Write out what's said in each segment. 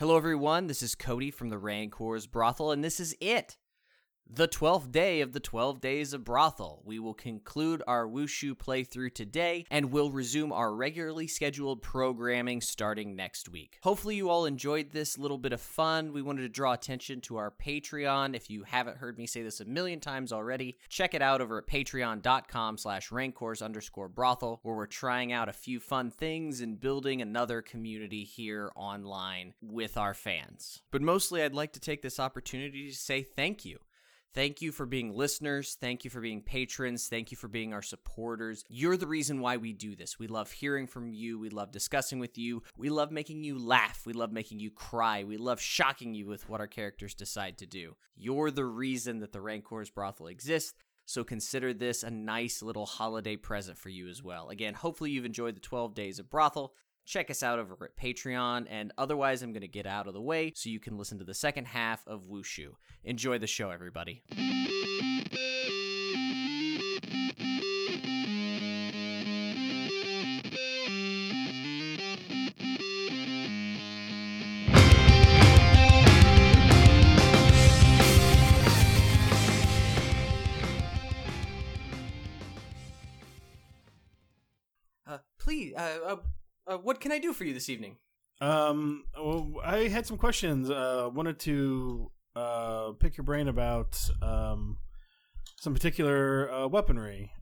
Hello, everyone. This is Cody from the Rancor's Brothel, and this is it. The 12th day of the 12 Days of Brothel. We will conclude our Wushu playthrough today, and we'll resume our regularly scheduled programming starting next week. Hopefully you all enjoyed this little bit of fun. We wanted to draw attention to our Patreon. If you haven't heard me say this a million times already, check it out over at patreon.com/rancors_brothel, where we're trying out a few fun things and building another community here online with our fans. But mostly I'd like to take this opportunity to say thank you. Thank you for being listeners. Thank you for being patrons. Thank you for being our supporters. You're the reason why we do this. We love hearing from you. We love discussing with you. We love making you laugh. We love making you cry. We love shocking you with what our characters decide to do. You're the reason that the Rancor's Brothel exists, so consider this a nice little holiday present for you as well. Again, hopefully you've enjoyed the 12 Days of Brothel. Check us out over at Patreon, and otherwise I'm going to get out of the way so you can listen to the second half of Wushu. Enjoy the show, everybody. Please, what can I do for you this evening? Well, I had some questions. Wanted to pick your brain about some particular weaponry.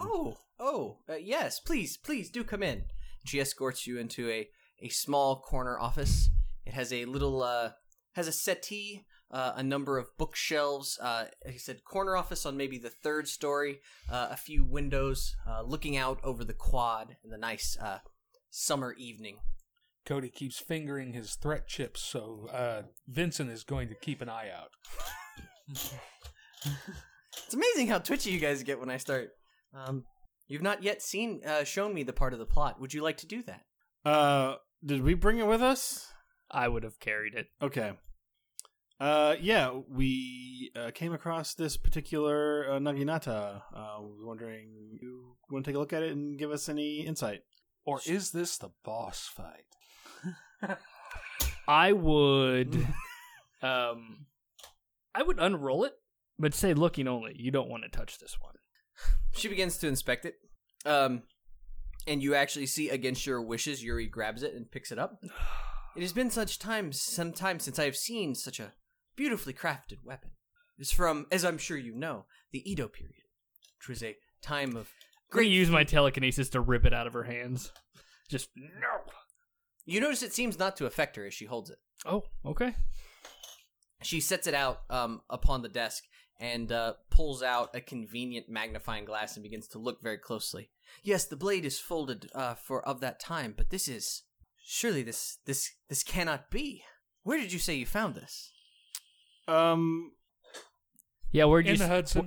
Yes, please do come in. She escorts you into a small corner office. It has a little has a settee, a number of bookshelves. Like I said, corner office on maybe the third story. A few windows looking out over the quad in the nice summer evening. Cody keeps fingering his threat chips, so Vincent is going to keep an eye out. It's amazing how twitchy you guys get when I start. You've not yet shown me the part of the plot. Would you like to do that? Did we bring it with us? I would have carried it. Okay. Yeah, we came across this particular Naginata. Was wondering, you want to take a look at it and give us any insight? Or is this the boss fight? I would unroll it, but say looking only. You don't want to touch this one. She begins to inspect it. And you actually see, against your wishes, Yuri grabs it and picks it up. It has been some time since I have seen such a beautifully crafted weapon. It's from, as I'm sure you know, the Edo period, which was a time of I'm going to use my telekinesis to rip it out of her hands. Just, no. You notice it seems not to affect her as she holds it. Oh, okay. She sets it out upon the desk and pulls out a convenient magnifying glass and begins to look very closely. Yes, the blade is folded of that time, but this is... Surely this cannot be. Where did you say you found this? Yeah, where'd you... In the Hudson.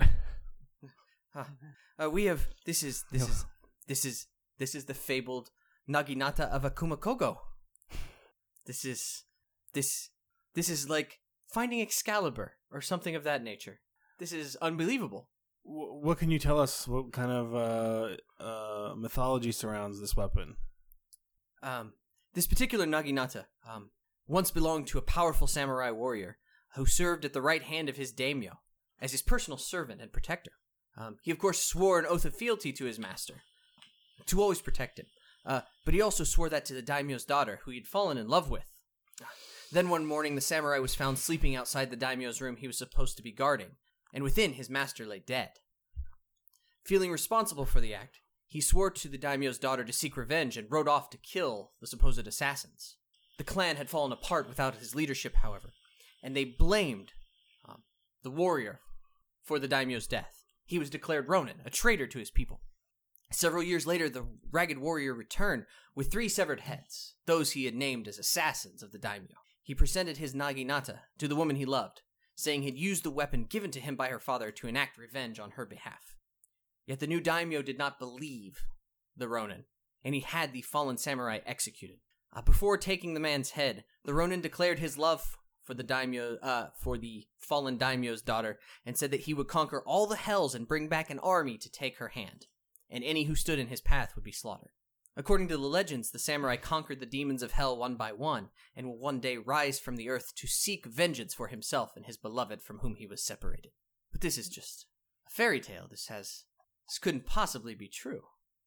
We have... This is the fabled Naginata of Akuma Kogo. This is like finding Excalibur or something of that nature. This is unbelievable. What can you tell us? What kind of mythology surrounds this weapon? This particular Naginata once belonged to a powerful samurai warrior who served at the right hand of his daimyo as his personal servant and protector. He, of course, swore an oath of fealty to his master, to always protect him. But he also swore that to the daimyo's daughter, who he had fallen in love with. Then one morning, the samurai was found sleeping outside the daimyo's room he was supposed to be guarding, and within his master lay dead. Feeling responsible for the act, he swore to the daimyo's daughter to seek revenge and rode off to kill the supposed assassins. The clan had fallen apart without his leadership, however, and they blamed the warrior for the daimyo's death. He was declared Ronin, a traitor to his people. Several years later, the ragged warrior returned with 3 severed heads, those he had named as assassins of the daimyo. He presented his Naginata to the woman he loved, saying he'd used the weapon given to him by her father to enact revenge on her behalf. Yet the new daimyo did not believe the Ronin, and he had the fallen samurai executed. Before taking the man's head, the Ronin declared his love for the fallen daimyo's daughter, and said that he would conquer all the hells and bring back an army to take her hand, and any who stood in his path would be slaughtered. According to the legends, the samurai conquered the demons of hell one by one, and will one day rise from the earth to seek vengeance for himself and his beloved from whom he was separated. But this is just a fairy tale. This couldn't possibly be true.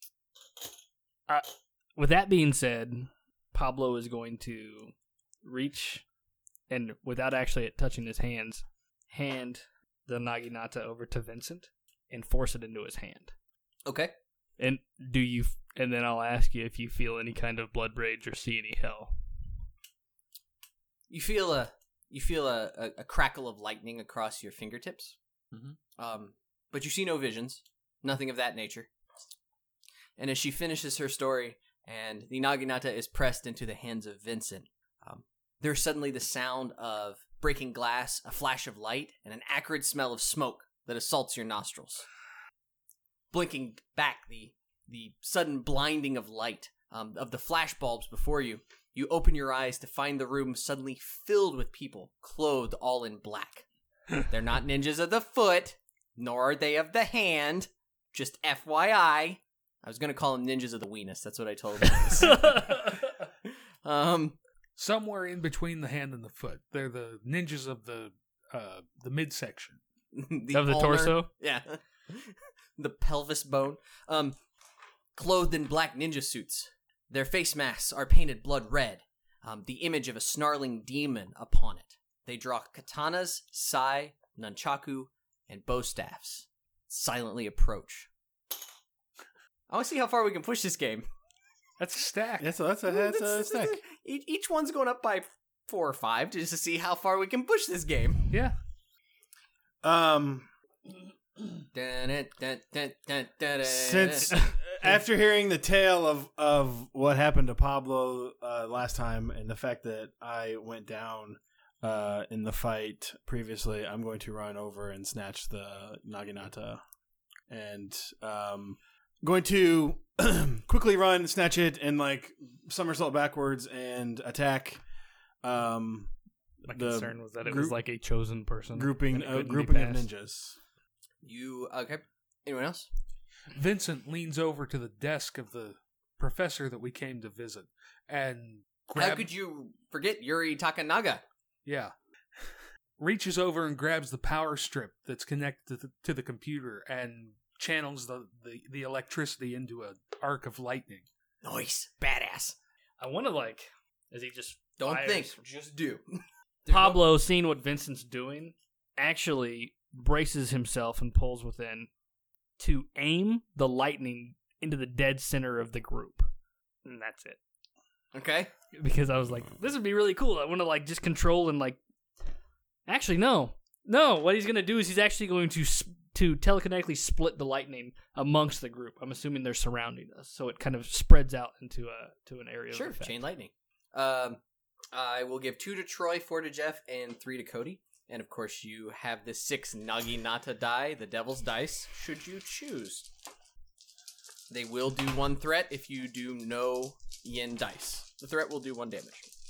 With that being said, Pablo is going to reach and, without actually touching his hands, hand the Naginata over to Vincent and force it into his hand. Okay. And and then I'll ask you if you feel any kind of blood rage or see any hell. You feel a crackle of lightning across your fingertips. Mm-hmm. But you see no visions, nothing of that nature. And as she finishes her story and the Naginata is pressed into the hands of Vincent, there's suddenly the sound of breaking glass, a flash of light, and an acrid smell of smoke that assaults your nostrils. Blinking back the sudden blinding of light of the flash bulbs before you, you open your eyes to find the room suddenly filled with people, clothed all in black. They're not ninjas of the foot, nor are they of the hand. Just FYI. I was going to call them ninjas of the weenus. That's what I told them. Somewhere in between the hand and the foot. They're the ninjas of the midsection. Of the torso? Yeah. The pelvis bone. Clothed in black ninja suits. Their face masks are painted blood red. The image of a snarling demon upon it. They draw katanas, sai, nunchaku, and bow staffs. Silently approach. I want to see how far we can push this game. That's a stack. That's a stack. Each one's going up by 4 or 5 just to see how far we can push this game. Yeah. Since after hearing the tale of what happened to Pablo last time and the fact that I went down in the fight previously, I'm going to run over and snatch the Naginata and going to quickly run, snatch it, and like somersault backwards and attack. My concern was that it was like a chosen person. Grouping of passed. ninjas. Okay. Anyone else? Vincent leans over to the desk of the professor that we came to visit and How could you forget Yuri Takanaga? Yeah. Reaches over and grabs the power strip that's connected to the computer and channels the electricity into an arc of lightning. Nice. Badass. I want to as he just Don't fires. think. Just do. Pablo, seeing what Vincent's doing, actually braces himself and pulls within to aim the lightning into the dead center of the group. And that's it. Okay. Because I was like, this would be really cool. I want to just control and Actually, no. No, what he's going to do is he's actually going to telekinetically split the lightning amongst the group. I'm assuming they're surrounding us, so it kind of spreads out into an area Sure, of effect. chain lightning. I will give 2 to Troy, 4 to Jeff, and 3 to Cody. And of course, you have the 6 Naginata die, the Devil's Dice, should you choose. They will do 1 threat if you do no yin dice. The threat will do 1 damage.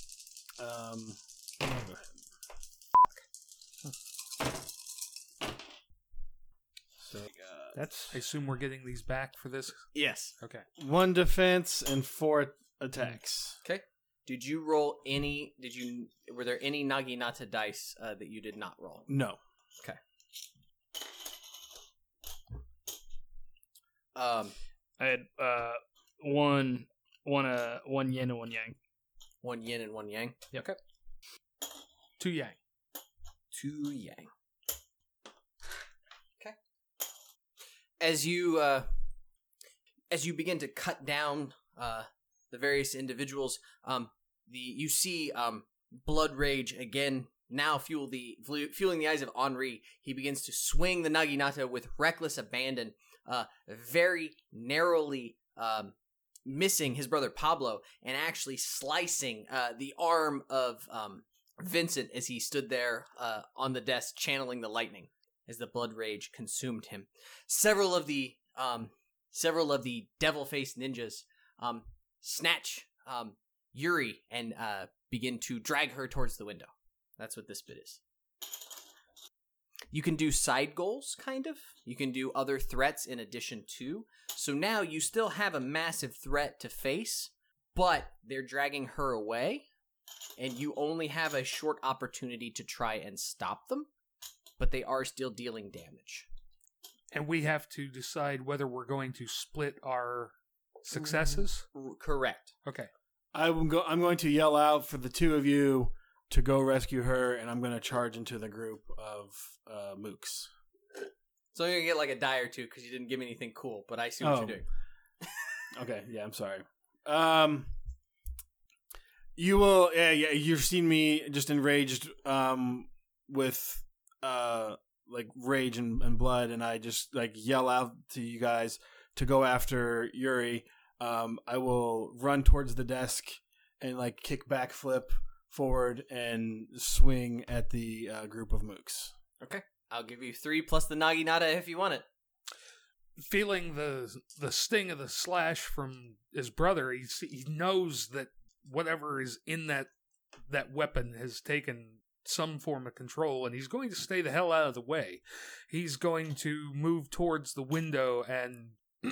So I assume we're getting these back for this? Yes. Okay. 1 defense and 4 attacks. Okay. Did you roll any? Were there any Naginata dice that you did not roll? No. Okay. I had one yin and 1 yang. 1 yin and 1 yang. Yep. Okay. 2 yang. 2 yang. Okay. As you begin to cut down the various individuals, you see blood rage again now fueling the eyes of Henri. He begins to swing the Naginata with reckless abandon, very narrowly missing his brother Pablo and actually slicing the arm of Vincent as he stood there on the desk channeling the lightning as the blood rage consumed him. Several of the devil-faced ninjas snatch Yuri and begin to drag her towards the window. That's what this bit is. You can do side goals, kind of. You can do other threats in addition to. So now you still have a massive threat to face, but they're dragging her away, and you only have a short opportunity to try and stop them, but they are still dealing damage. And we have to decide whether we're going to split our successes? Correct. Okay. I'm going to yell out for the two of you to go rescue her, and I'm going to charge into the group of mooks. So you're going to get like a die or two because you didn't give me anything cool, but I see what you're doing. Okay, yeah, I'm sorry. You will, yeah, you've seen me just enraged with like rage and blood, and I just like yell out to you guys to go after Yuri. I will run towards the desk and like kick backflip forward and swing at the group of mooks. Okay. I'll give you 3 plus the Naginata if you want it. Feeling the sting of the slash from his brother, he knows that whatever is in that weapon has taken some form of control, and he's going to stay the hell out of the way. He's going to move towards the window and...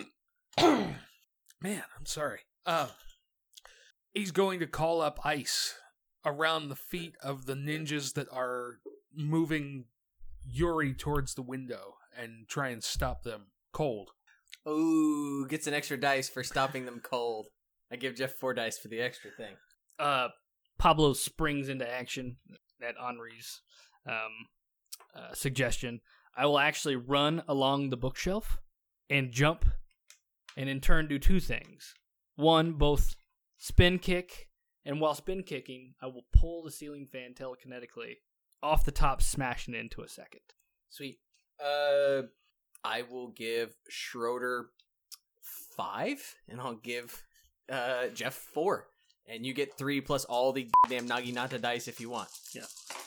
Man, I'm sorry. He's going to call up ice around the feet of the ninjas that are moving Yuri towards the window and try and stop them cold. Ooh, gets an extra dice for stopping them cold. I give Jeff 4 dice for the extra thing. Pablo springs into action at Henri's suggestion. I will actually run along the bookshelf and jump, and in turn do 2 things. One, both spin kick, and while spin kicking, I will pull the ceiling fan telekinetically off the top, smashing it into a second. Sweet. I will give Schroeder 5, and I'll give Jeff 4. And you get 3 plus all the goddamn Naginata dice if you want. Yeah.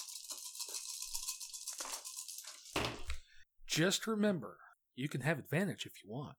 Just remember, you can have advantage if you want.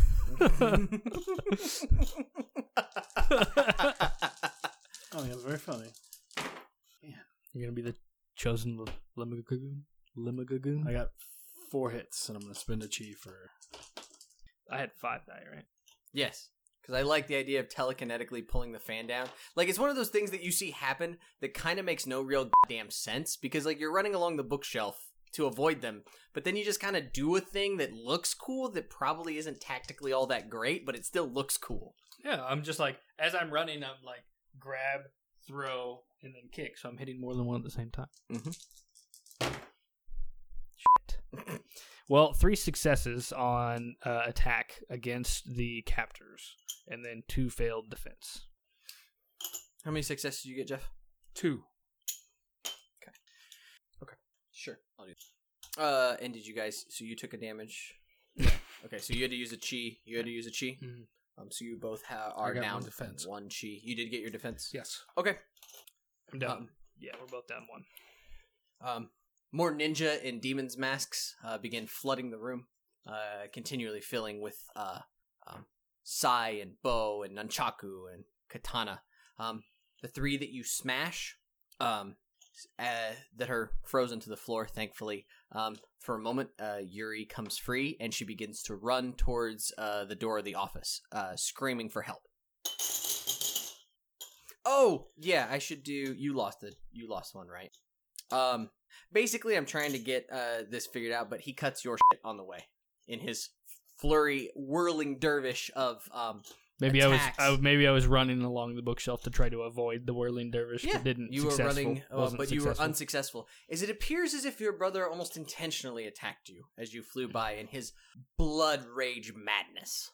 Oh, yeah, very funny. Yeah. You're going to be the chosen Limagagoon? I got 4 hits, and I'm going to spend a chi for... I had 5 die, right? Yes. Because I like the idea of telekinetically pulling the fan down. Like, it's one of those things that you see happen that kind of makes no real goddamn sense. Because, like, you're running along the bookshelf to avoid them. But then you just kind of do a thing that looks cool that probably isn't tactically all that great, but it still looks cool. Yeah, I'm just like, as I'm running, I'm like, grab, throw, and then kick. So I'm hitting more than one at the same time. Mm-hmm. Shit. Well, 3 successes on attack against the captors, and then 2 failed defense. How many successes did you get, Jeff? 2. Okay. Sure. I'll do that. And did you guys... So you took a damage? Yeah. Okay, so you had to use a chi. You had to use a chi? Mm-hmm. So you both are got down 1 defense. 1 chi. You did get your defense? Yes. Okay. I'm down. Yeah, we're both down 1. More ninja in demons' masks begin flooding the room, continually filling with sai and bow and nunchaku and katana. The 3 that you smash that are frozen to the floor, thankfully. For a moment, Yuri comes free, and she begins to run towards the door of the office, screaming for help. Oh, yeah, I should do... You lost one, right? Basically, I'm trying to get this figured out, but he cuts your shit on the way in his flurry, whirling dervish of maybe attacks. I was running along the bookshelf to try to avoid the whirling dervish, but didn't. You were running, but you were unsuccessful. As it appears as if your brother almost intentionally attacked you as you flew by in his blood rage madness.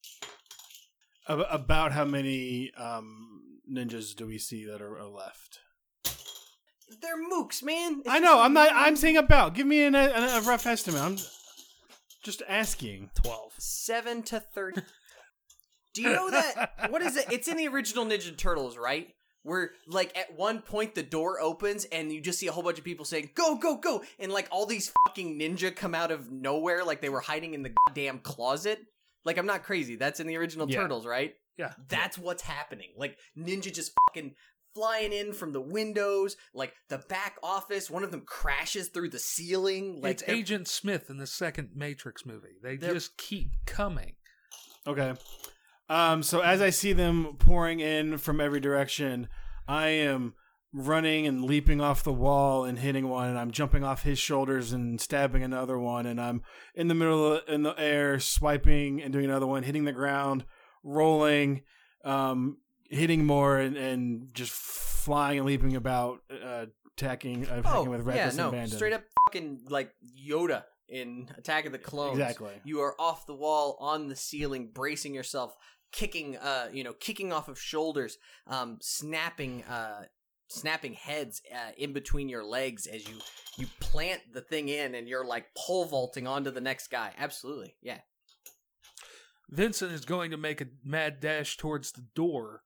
About how many ninjas do we see that are left? They're mooks, man. I know. I'm saying about. Give me a rough estimate. I'm just asking. 12. 7 to 30. Do you know that? What is it? It's in the original Ninja Turtles, right? Where, like, at one point the door opens and you just see a whole bunch of people saying, "Go, go, go!" And, like, all these fucking ninja come out of nowhere like they were hiding in the goddamn closet. Like, I'm not crazy. That's in the original Turtles, right? Yeah. That's what's happening. Like, ninja just fucking flying in from the windows, like the back office. One of them crashes through the ceiling. Like it's Agent Smith in the second Matrix movie. They They're- just keep coming. Okay. So as I see them pouring in from every direction, I am running and leaping off the wall and hitting one, and I'm jumping off his shoulders and stabbing another one, and I'm in the middle in the air swiping and doing another one, hitting the ground, rolling, hitting more, and just flying and leaping about, attacking with reckless abandon. Straight up fucking like Yoda in Attack of the Clones. Exactly. You are off the wall, on the ceiling, bracing yourself, kicking off of shoulders, snapping heads in between your legs as you plant the thing in, and you're like pole vaulting onto the next guy. Absolutely, yeah. Vincent is going to make a mad dash towards the door,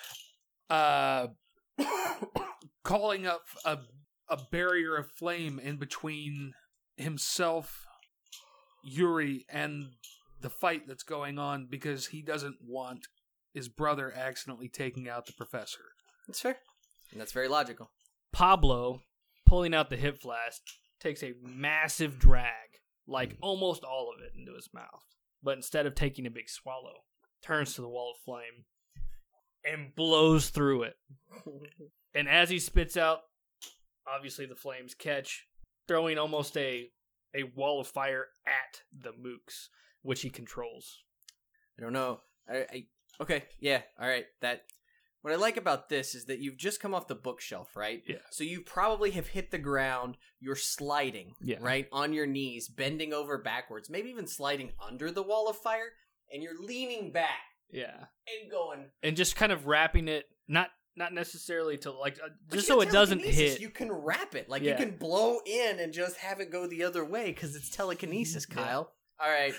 calling up a barrier of flame in between himself, Yuri, and the fight that's going on, because he doesn't want his brother accidentally taking out the professor. That's fair. And that's very logical. Pablo, pulling out the hip flask, takes a massive drag, like almost all of it, into his mouth. But instead of taking a big swallow, turns to the wall of flame and blows through it. And as he spits out, obviously the flames catch, throwing almost a wall of fire at the mooks, which he controls. I don't know. Okay, yeah, all right. What I like about this is that you've just come off the bookshelf, right? Yeah. So you probably have hit the ground. You're sliding, Yeah. right, on your knees, bending over backwards, maybe even sliding under the wall of fire, and you're leaning back Yeah. and going. And just kind of wrapping it, not necessarily to like, But just you so got it doesn't telekinesis. hit. You can wrap it. Like, Yeah. you can blow in and just have it go the other way because it's telekinesis, Kyle. All right.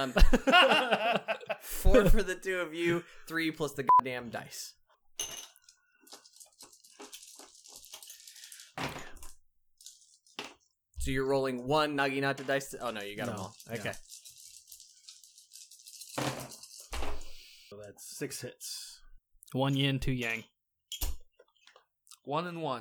4 for the 2 of you, 3 plus the goddamn dice. So you're rolling 1 Naginata dice. Oh, no, you got them No, all. yeah. Okay. So that's 6 hits. 1 yin, 2 yang. 1 and 1.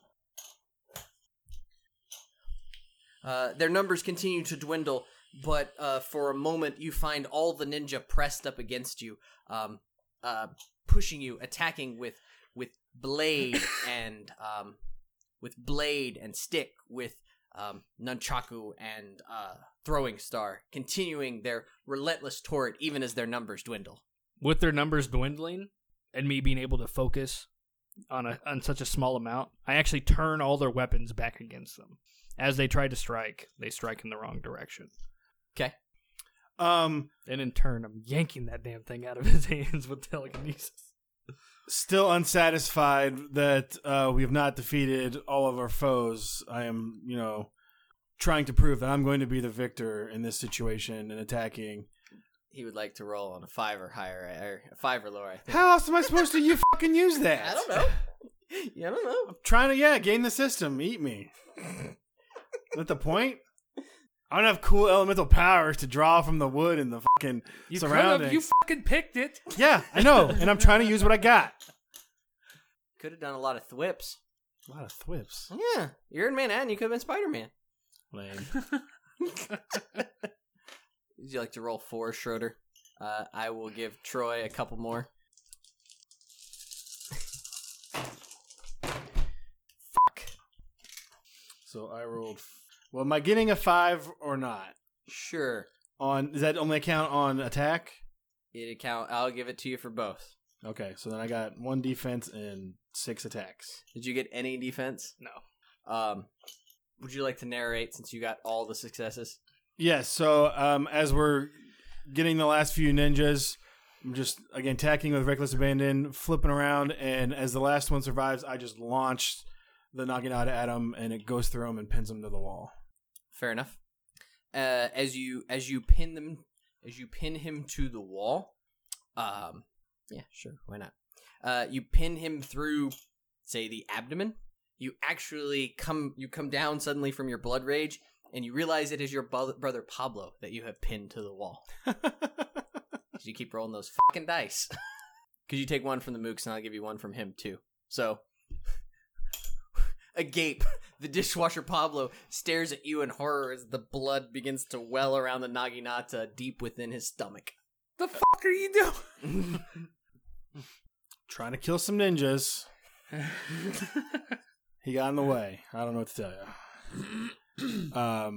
Their numbers continue to dwindle, but for a moment you find all the ninja pressed up against you, pushing you, attacking with blade and stick, with nunchaku and throwing star, continuing their relentless torrent even as their numbers dwindle. With their numbers dwindling and me being able to focus on such a small amount, I actually turn all their weapons back against them. As they try to strike, they strike in the wrong direction. Okay. And in turn, I'm yanking that damn thing out of his hands with telekinesis. Still unsatisfied that we have not defeated all of our foes, I am, trying to prove that I'm going to be the victor in this situation and attacking. He would like to roll on a 5 or higher, or a 5 or lower, I think. How else am I supposed to fucking use that? I don't know. Yeah, I don't know. I'm trying to, game the system. Eat me. Is that the point? I don't have cool elemental powers to draw from the wood and the fucking You surroundings. could have. You fucking picked it. Yeah, I know. And I'm trying to use what I got. Could have done a lot of thwips. A lot of thwips. Yeah, you're in Manhattan. You could have been Spider-Man. Lame. Would you like to roll 4, Schroeder? I will give Troy a couple more. Fuck. So I rolled. Well, am I getting a 5 or not? Sure. Does that only count on attack? I'll give it to you for both. Okay, so then I got 1 defense and 6 attacks. Did you get any defense? No. Would you like to narrate since you got all the successes? Yes, so as we're getting the last few ninjas, I'm just, again, attacking with reckless abandon, flipping around, and as the last one survives, I just launch the Naginata at him, and it goes through him and pins him to the wall. Fair enough. As you pin him to the wall. Yeah, sure, why not? You pin him through, say, the abdomen. You actually come down suddenly from your blood rage, and you realize it is your brother Pablo that you have pinned to the wall. You keep rolling those fucking dice. Because you take 1 from the mooks, and I'll give you 1 from him too. So Agape, the dishwasher Pablo stares at you in horror as the blood begins to well around the Naginata deep within his stomach. The fuck are you doing? Trying to kill some ninjas. He got in the way. I don't know what to tell you.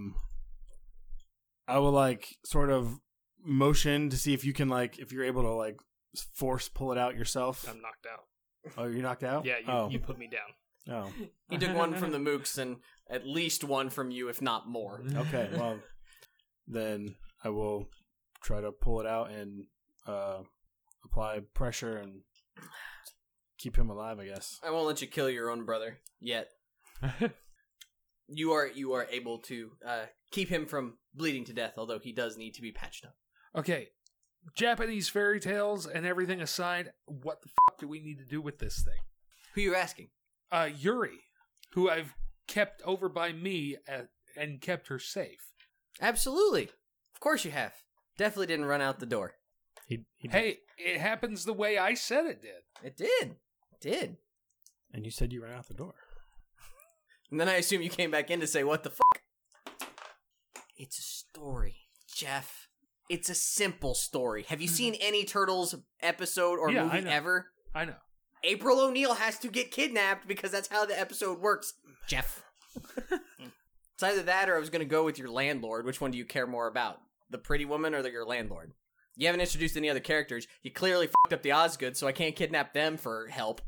I will like sort of motion to see if you can like if you're able to like force pull it out yourself. I'm knocked out. Oh, you're knocked out? Yeah, you put me down. Oh. He took one from the mooks and at least one from you, if not more. Okay, well, then I will try to pull it out and apply pressure and keep him alive, I guess. I won't let you kill your own brother yet. You are able to keep him from bleeding to death, although he does need to be patched up. Okay, Japanese fairy tales and everything aside, what the fuck do we need to do with this thing? Who are you asking? Yuri, who I've kept over by me and kept her safe. Absolutely. Of course you have. Definitely didn't run out the door. He Hey, it happens the way I said it did. It did. It did. And you said you ran out the door. And then I assume you came back in to say, what the fuck? It's a story, Jeff. It's a simple story. Have you seen any Turtles episode or Yeah, I movie know. ever? I know. April O'Neil has to get kidnapped because that's how the episode works, Jeff. It's either that or I was going to go with your landlord. Which one do you care more about? The pretty woman or your landlord? You haven't introduced any other characters. You clearly fucked up the Osgood, so I can't kidnap them for help.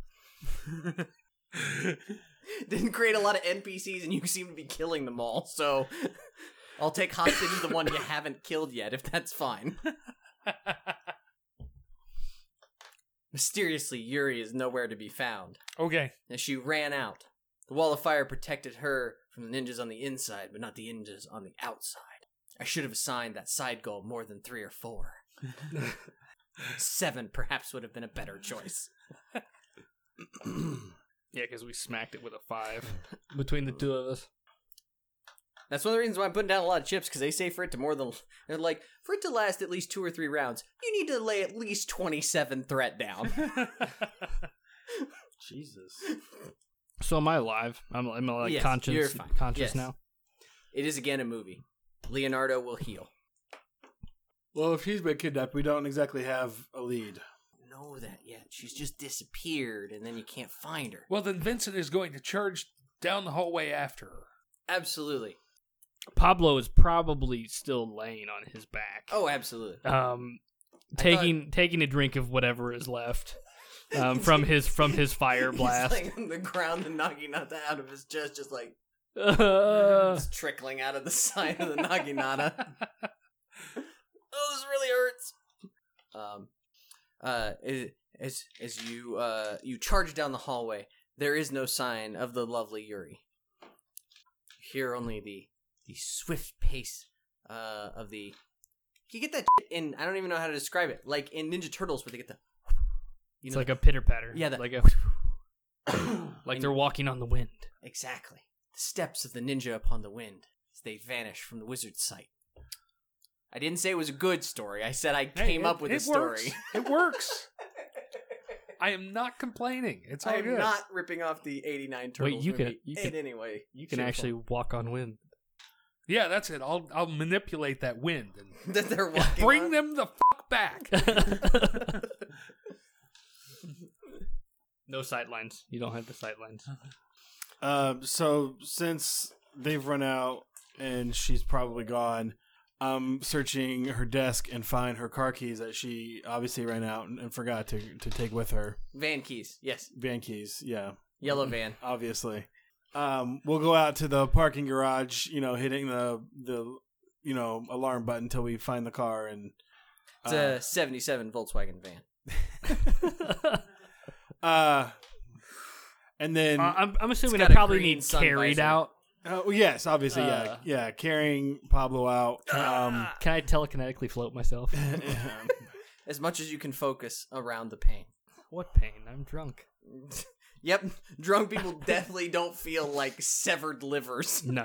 Didn't create a lot of NPCs and you seem to be killing them all, so I'll take hostage the one you haven't killed yet, if that's fine. Mysteriously, Yuri is nowhere to be found. Okay. As she ran out, the wall of fire protected her from the ninjas on the inside, but not the ninjas on the outside. I should have assigned that side goal more than 3 or 4. 7 perhaps would have been a better choice. Yeah, because we smacked it with a 5 between the two of us. That's one of the reasons why I'm putting down a lot of chips, because they say for it to they're like, for it to last at least 2 or 3 rounds, you need to lay at least 27 threat down. Jesus. So am I alive? I'm like Yes, conscious, you're fine. conscious Yes. now. It is again a movie. Leonardo will heal. Well, if she's been kidnapped, we don't exactly have a lead. Know that yet. She's just disappeared, and then you can't find her. Well, then Vincent is going to charge down the hallway after her. Absolutely. Pablo is probably still laying on his back. Oh, absolutely. Taking a drink of whatever is left from his fire blast. He's laying on the ground, the Naginata out of his chest, just like it's trickling out of the side of the Naginata. Oh, this really hurts. As you charge down the hallway, there is no sign of the lovely Yuri. You hear only the swift pace of the. You get that in. I don't even know how to describe it. Like in Ninja Turtles, where they get the. It's like a pitter patter. Yeah, like like they're walking on the wind. Exactly. The steps of the ninja upon the wind as they vanish from the wizard's sight. I didn't say it was a good story. I said I came up with a story. It works. I am not complaining. It's all I'm good. not ripping off the 89 Turtles Wait, you movie can in any way. You can actually walk on wind. Yeah, that's it. I'll manipulate that wind and that they're walking bring on. them the fuck back. No sightlines. You don't have the sightlines. So since they've run out and she's probably gone, I'm searching her desk and find her car keys that she obviously ran out and forgot to take with her. Van keys. Yes. Van keys, yeah. Yellow van. Obviously. We'll go out to the parking garage, hitting the alarm button until we find the car and It's a 77 Volkswagen van. and then I'm assuming I got a probably green need sun carried visor. out. well, yes, obviously, yeah, carrying Pablo out. Can I telekinetically float myself? As much as you can focus around the pain. What pain? I'm drunk. Yep. Drunk people definitely don't feel like severed livers. No.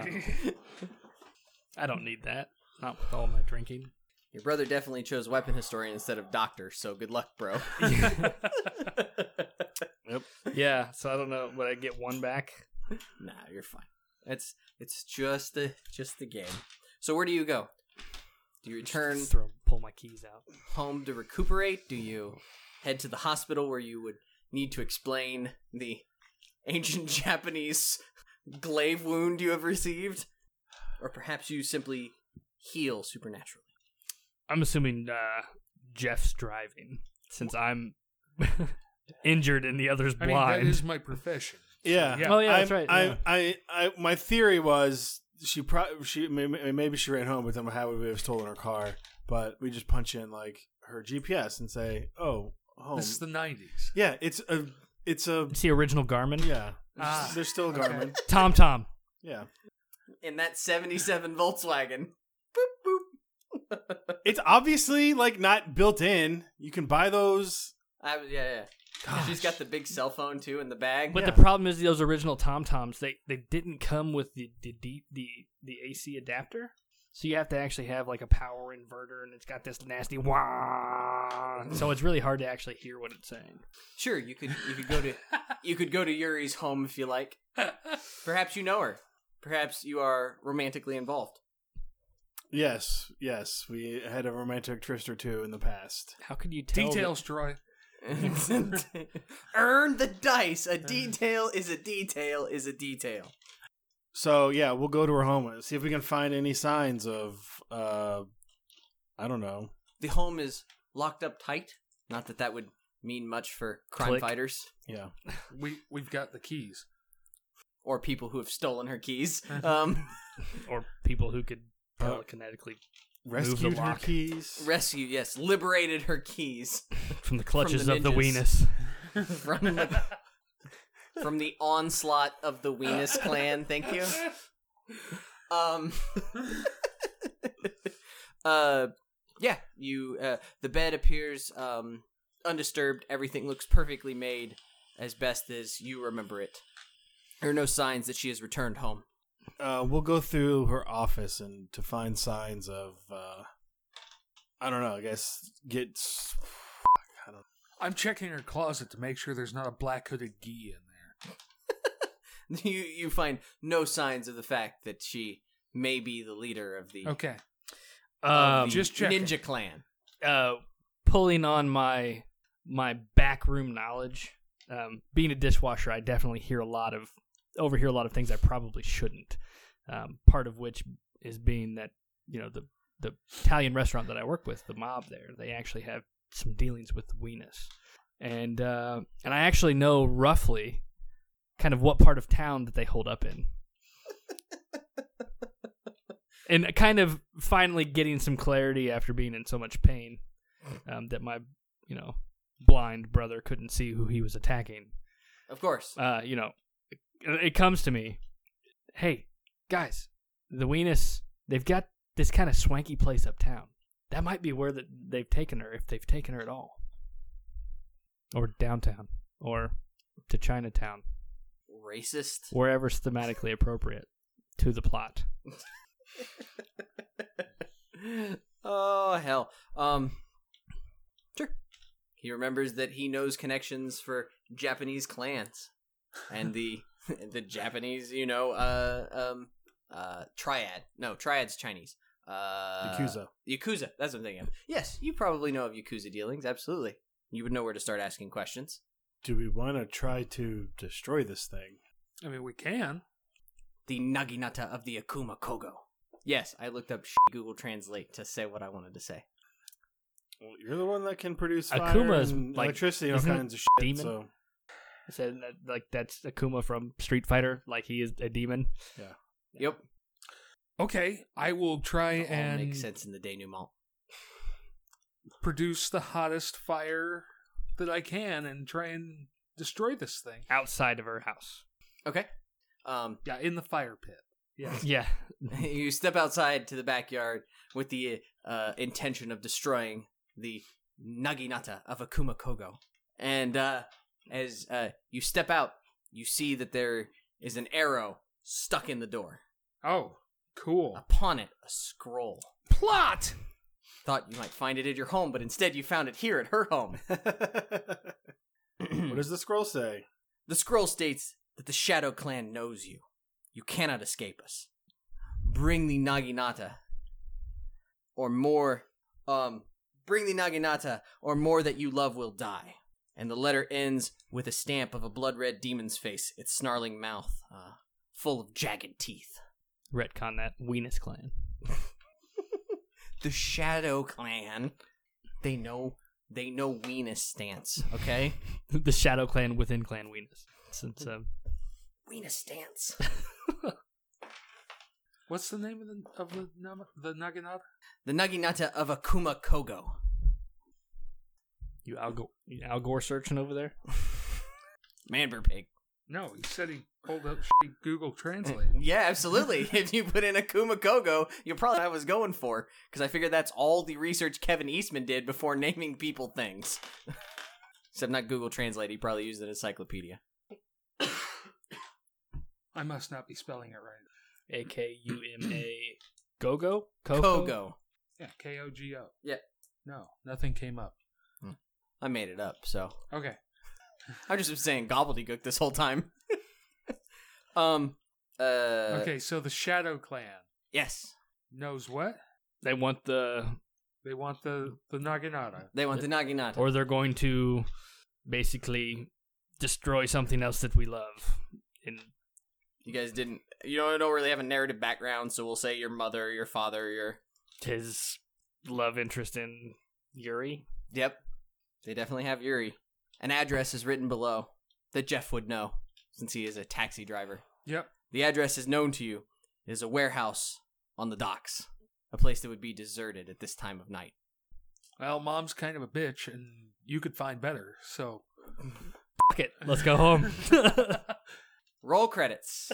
I don't need that. Not with all my drinking. Your brother definitely chose weapon historian instead of doctor, so good luck, bro. Yep. Yeah, so I don't know. Would I get one back? Nah, you're fine. It's just a game. So where do you go? Do you return Pull my keys out. home to recuperate? Do you head to the hospital where you would need to explain the ancient Japanese glaive wound you have received? Or perhaps you simply heal supernaturally? I'm assuming Jeff's driving, since I'm injured and the other's I mean, blind. that is my profession. Yeah. Yeah. Oh yeah, that's right. Yeah. My theory was maybe she ran home, but then how would we have stolen her car? But we just punch in like her GPS and say, "Oh, home." This is the 90s. Yeah, it's a It's the original Garmin. yeah. There's still a Garmin. Tom. Yeah, In that 77 Volkswagen. Boop, boop. it's obviously like not built in. You can buy those. Yeah. She's got the big cell phone, too, in the bag. But Yeah. the problem is those original TomToms, they didn't come with the AC adapter. So you have to actually have like a power inverter, and it's got this nasty wah. So it's really hard to actually hear what it's saying. Sure, you could go to Yuri's home if you like. Perhaps you know her. Perhaps you are romantically involved. Yes. We had a romantic tryst or two in the past. How could you tell? Details, Troy. Earn the dice. A detail is a detail is a detail. So yeah, we'll go to her home and see if we can find any signs of I don't know. The home is locked up tight. Not that would mean much for crime Click. fighters Yeah. We've got the keys. or people who have stolen her keys. Or people who could telekinetically Rescued her lock. keys. Rescue, yes, liberated her keys from the clutches From of the the ninjas. weenus. from the onslaught of the Weenus clan. Thank you. Yeah, you. The bed appears undisturbed. Everything looks perfectly made, as best as you remember it. There are no signs that she has returned home. We'll go through her office and to find signs of I don't know, I guess I'm checking her closet to make sure there's not a black hooded gee in there. You find no signs of the fact that she may be the leader of the, Okay. of the just checking. ninja clan. Pulling on my backroom knowledge, being a dishwasher, I definitely overhear a lot of things I probably shouldn't. Part of which is being that, you know, the Italian restaurant that I work with, the mob there, they actually have some dealings with the Weenus. And I actually know roughly kind of what part of town that they hold up in. And kind of finally getting some clarity after being in so much pain that my, you know, blind brother couldn't see who he was attacking. Of course. You know, it comes to me, hey, guys, the Weenus, they've got this kind of swanky place uptown. That might be where they've taken her, if they've taken her at all. Or downtown, or to Chinatown. Racist. Wherever's thematically appropriate to the plot. Oh, hell. Sure. He remembers that he knows connections for Japanese clans. And the Japanese, you know, triad. No, triad's Chinese. Yakuza. Yakuza, that's what I'm thinking of. Yes, you probably know of Yakuza dealings, absolutely. You would know where to start asking questions. Do we want to try to destroy this thing? I mean, we can. The Naginata of the Akuma Kogo. Yes, I looked up Google Translate to say what I wanted to say. Well, you're the one that can produce fire Akuma's and like- electricity and all isn't kinds of shit. demon? So I said that, like, that's Akuma from Street Fighter, like he is a demon. Yep. Okay, I will try It all and makes sense in the denouement. produce the hottest fire that I can and try and destroy this thing. Outside of her house. Okay. Yeah, in the fire pit. Yeah. Yeah. You step outside to the backyard with the intention of destroying the Naginata of Akuma Kogo. And as you step out, you see that there is an arrow stuck in the door. Oh, cool. Upon it, a scroll. Plot! Thought you might find it at your home, but instead you found it here at her home. what does the scroll say? The scroll states, that the Shadow Clan knows you. You cannot escape us. Bring the Naginata, or more, bring the Naginata, or more that you love will die. And the letter ends with a stamp of a blood-red demon's face, its snarling mouth, full of jagged teeth. Retcon that. Weenus clan. The Shadow Clan, they know Weenus stance, okay? The Shadow Clan within Clan Weenus. Since Weenus stance. What's the name of the Naginata? The Naginata of Akuma Kogo. you Al Gore searching over there? Manber pig. No, he said he pulled up Google Translate. Yeah, absolutely. If you put in Akuma Kogo, you'll probably know what I was going for, because I figured that's all the research Kevin Eastman did before naming people things. Except not Google Translate. He probably used an encyclopedia. I must not be spelling it right. AKUMA Gogo? Kogo. Yeah, Kogo. Yeah. No, nothing came up. I made it up, so. Okay. I've just been saying gobbledygook this whole time. Okay, so the Shadow Clan Yes. knows what? They want the... They want the Naginata. They want the Naginata. Or they're going to basically destroy something else that we love. You guys didn't... You don't really have a narrative background, so we'll say your mother, your father, your... His love interest in Yuri. Yep. They definitely have Yuri. An address is written below that Jeff would know, since he is a taxi driver. Yep. The address is known to you. It is a warehouse on the docks. A place that would be deserted at this time of night. Well, Mom's kind of a bitch, and you could find better, so... Fuck it. Let's go home. Roll credits.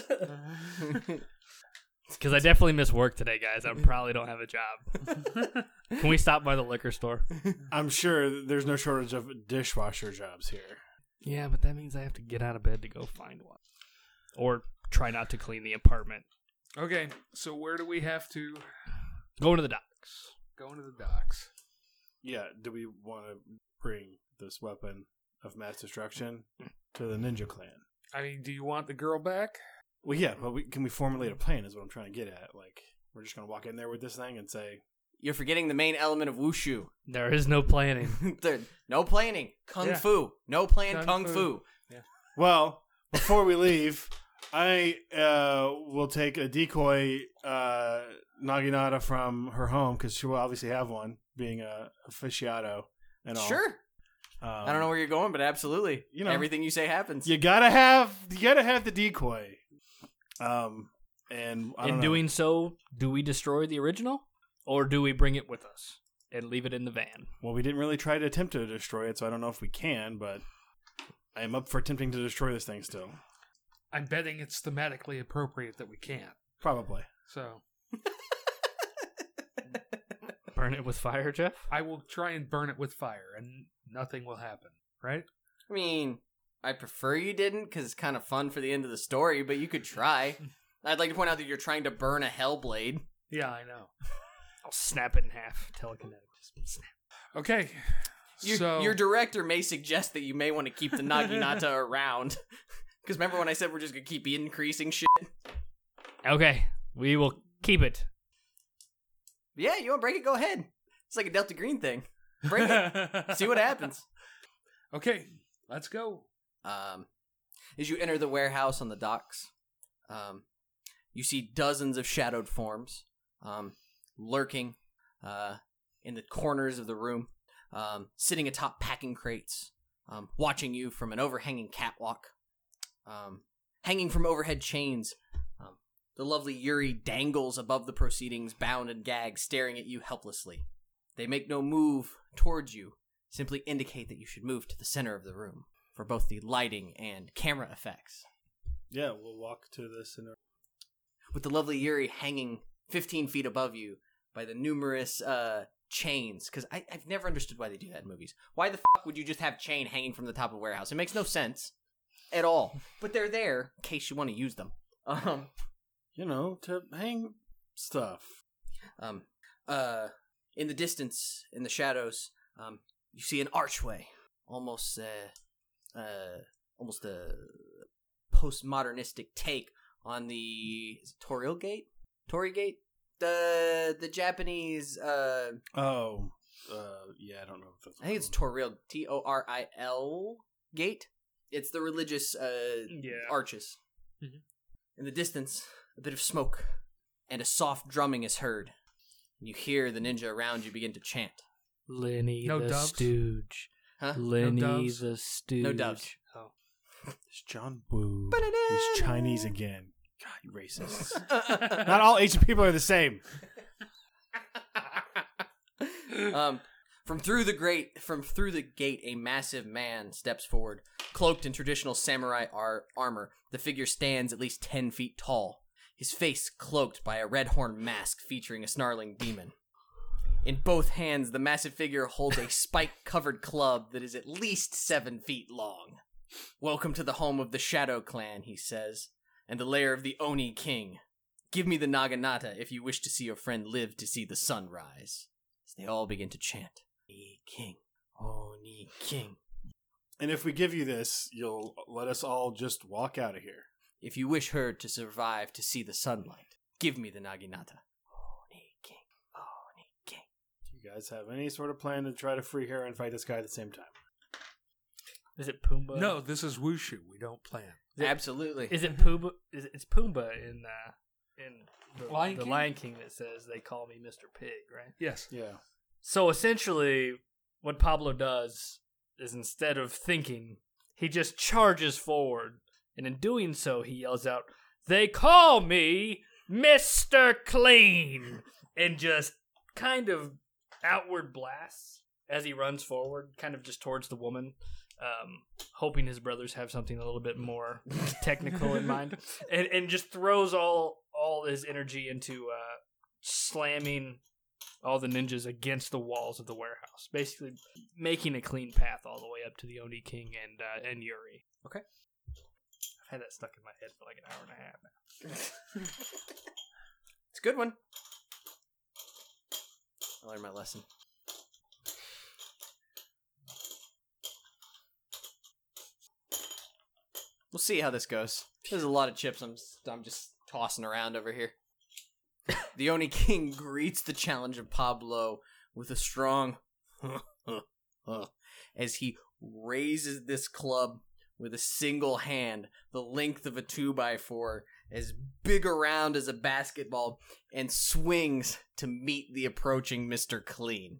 Because I definitely missed work today, guys. I probably don't have a job. Can we stop by the liquor store? I'm sure there's no shortage of dishwasher jobs here. Yeah, but that means I have to get out of bed to go find one. Or try not to clean the apartment. Okay, so where do we have to... Going to the docks. Go into the docks. Yeah, do we want to bring this weapon of mass destruction to the Ninja Clan? I mean, do you want the girl back? Well, yeah, but can we formulate a plan is what I'm trying to get at. Like, we're just going to walk in there with this thing and say... You're forgetting the main element of wushu. There is no planning. No planning. Kung Yeah. fu. No plan kung fu. Yeah. Well, before we leave, I will take a decoy Naginata from her home, because she will obviously have one, being a aficionado and all. Sure. I don't know where you're going, but absolutely. You know, everything you say happens. You gotta have the decoy. And I don't In know. doing so, do we destroy the original? Or do we bring it with us and leave it in the van? Well, we didn't really try to attempt to destroy it, so I don't know if we can, but I am up for attempting to destroy this thing still. I'm betting it's thematically appropriate that we can't. Probably. So Burn it with fire, Jeff? I will try and burn it with fire, and nothing will happen, right? I mean, I prefer you didn't, because it's kind of fun for the end of the story, but you could try. I'd like to point out that you're trying to burn a Hellblade. Yeah, I know. I'll snap it in half. Telekinetic. Just snap. Okay. Your director may suggest that you may want to keep the Naginata around. Because remember when I said we're just going to keep increasing shit? Okay, we will keep it. Yeah, you want to break it? Go ahead. It's like a Delta Green thing. Break it. See what happens. Okay, let's go. As you enter the warehouse on the docks, you see dozens of shadowed forms lurking in the corners of the room, sitting atop packing crates, watching you from an overhanging catwalk, hanging from overhead chains. The lovely Yuri dangles above the proceedings, bound and gagged, staring at you helplessly. They make no move towards you, simply indicate that you should move to the center of the room for both the lighting and camera effects. Yeah, we'll walk to this. With the lovely Yuri hanging 15 feet above you by the numerous chains, because I've never understood why they do that in movies. Why the fuck would you just have chain hanging from the top of a warehouse? It makes no sense at all. But they're there in case you want to use them. To hang stuff. In the distance, in the shadows, you see an archway, almost a postmodernistic take on the Torii Gate? The Japanese yeah, I don't know if that's I think it's Toril, Toril Gate. It's the religious arches. Mm-hmm. In the distance, a bit of smoke and a soft drumming is heard. You hear the ninja around you begin to chant. Lenny No the doves? Stooge. Huh? Lenny doves? the Stooge. No doves. Oh. It's John Woo. He's Chinese again. God, you racist. Not all Asian people are the same. From through the gate, a massive man steps forward, cloaked in traditional samurai armor. The figure stands at least 10 feet tall, his face cloaked by a red horn mask featuring a snarling demon. In both hands, the massive figure holds a spike-covered club that is at least 7 feet long. "Welcome to the home of the Shadow Clan," he says, "and the lair of the Oni King. Give me the Naginata if you wish to see your friend live to see the sun rise." As they all begin to chant, "Oni King, Oni King." And if we give you this, you'll let us all just walk out of here. "If you wish her to survive to see the sunlight, give me the Naginata. Oni King, Oni King." Do you guys have any sort of plan to try to free her and fight this guy at the same time? Is it Pumbaa? No, this is Wushu. We don't plan. Absolutely. Is it Pumbaa? It's Pumbaa in the Lion King? Lion King that says they call me Mr. Pig, right? Yes. Yeah. So essentially, what Pablo does is instead of thinking, he just charges forward, and in doing so, he yells out, "They call me Mr. Clean!" and just kind of outward blasts as he runs forward, kind of just towards the woman, hoping his brothers have something a little bit more technical in mind, and just throws all his energy into slamming all the ninjas against the walls of the warehouse, basically making a clean path all the way up to the Oni King and Yuri. Okay. I've had that stuck in my head for like an hour and a half now. It's a good one. I learned my lesson. We'll see how this goes. There's a lot of chips I'm just tossing around over here. The Oni King greets the challenge of Pablo with a strong as he raises this club with a single hand, the length of a 2x4, as big around as a basketball, and swings to meet the approaching Mr. Clean.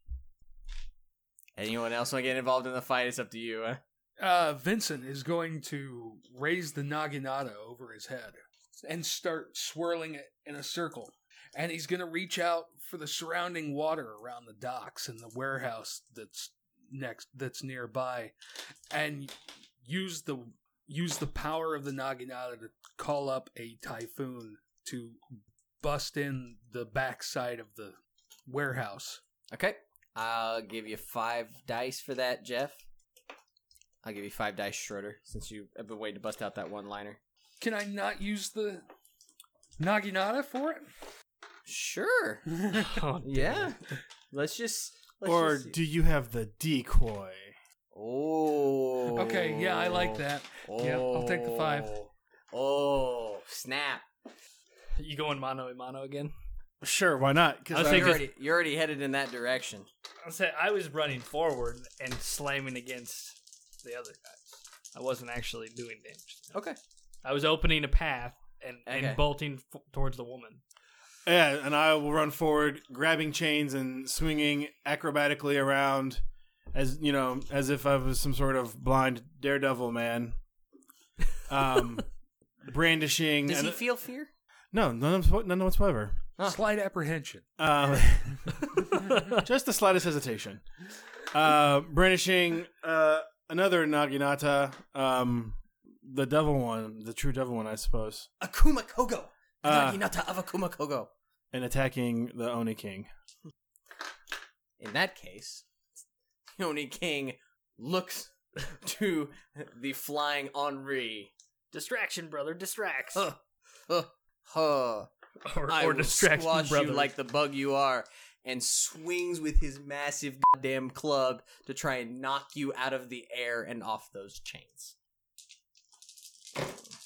Anyone else want to get involved in the fight? It's up to you, huh? Vincent is going to raise the Naginata over his head and start swirling it in a circle. And he's going to reach out for the surrounding water around the docks and the warehouse that's nearby, and use the power of the Naginata to call up a typhoon to bust in the backside of the warehouse. Okay. I'll give you 5 dice for that, Jeff. I'll give you 5 dice, Schroeder, since you have been waiting to bust out that one-liner. Can I not use the Naginata for it? Sure. Oh, Yeah. Let's just Or see. do you have the decoy? Oh. Okay, yeah, I like that. Yeah, I'll take the 5. Oh, snap. You going mano a mano again? Sure, why not? I Because was You're thinking- already, you're already headed in that direction. I was running forward and slamming against the other guys. I wasn't actually doing damage. Okay. I was opening a path and Okay. bolting towards the woman. yeah, and I will run forward, grabbing chains and swinging acrobatically around, as you know, as if I was some sort of blind daredevil man. Brandishing. Does he and- feel fear? No, none whatsoever. Huh. Slight apprehension. Just the slightest hesitation. Brandishing another Naginata, the devil one, the true devil one, I suppose, Akuma Kogo. Uh, Naginata of Akuma Kogo. and attacking the Oni King. In that case, the Oni King looks to the flying Henri. Distraction, brother. Distracts. Or Or distraction, squash brother. you like the bug you are, and swings with his massive goddamn club to try and knock you out of the air and off those chains.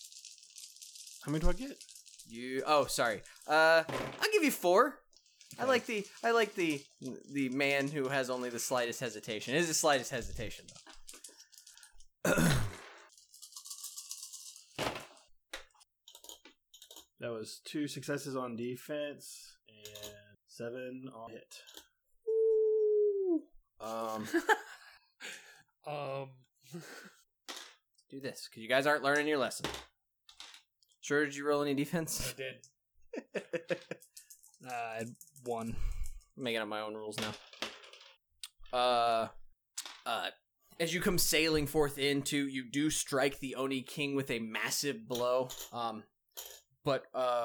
How many do I get? Oh, sorry. I'll give you 4. Okay. I like the man who has only the slightest hesitation. It is the slightest hesitation, though. That was 2 successes on defense and 7 on hit. Do this, because you guys aren't learning your lesson. Sure, did you roll any defense? I did. I had 1. I'm making up my own rules now. As you come sailing forth you do strike the Oni King with a massive blow. But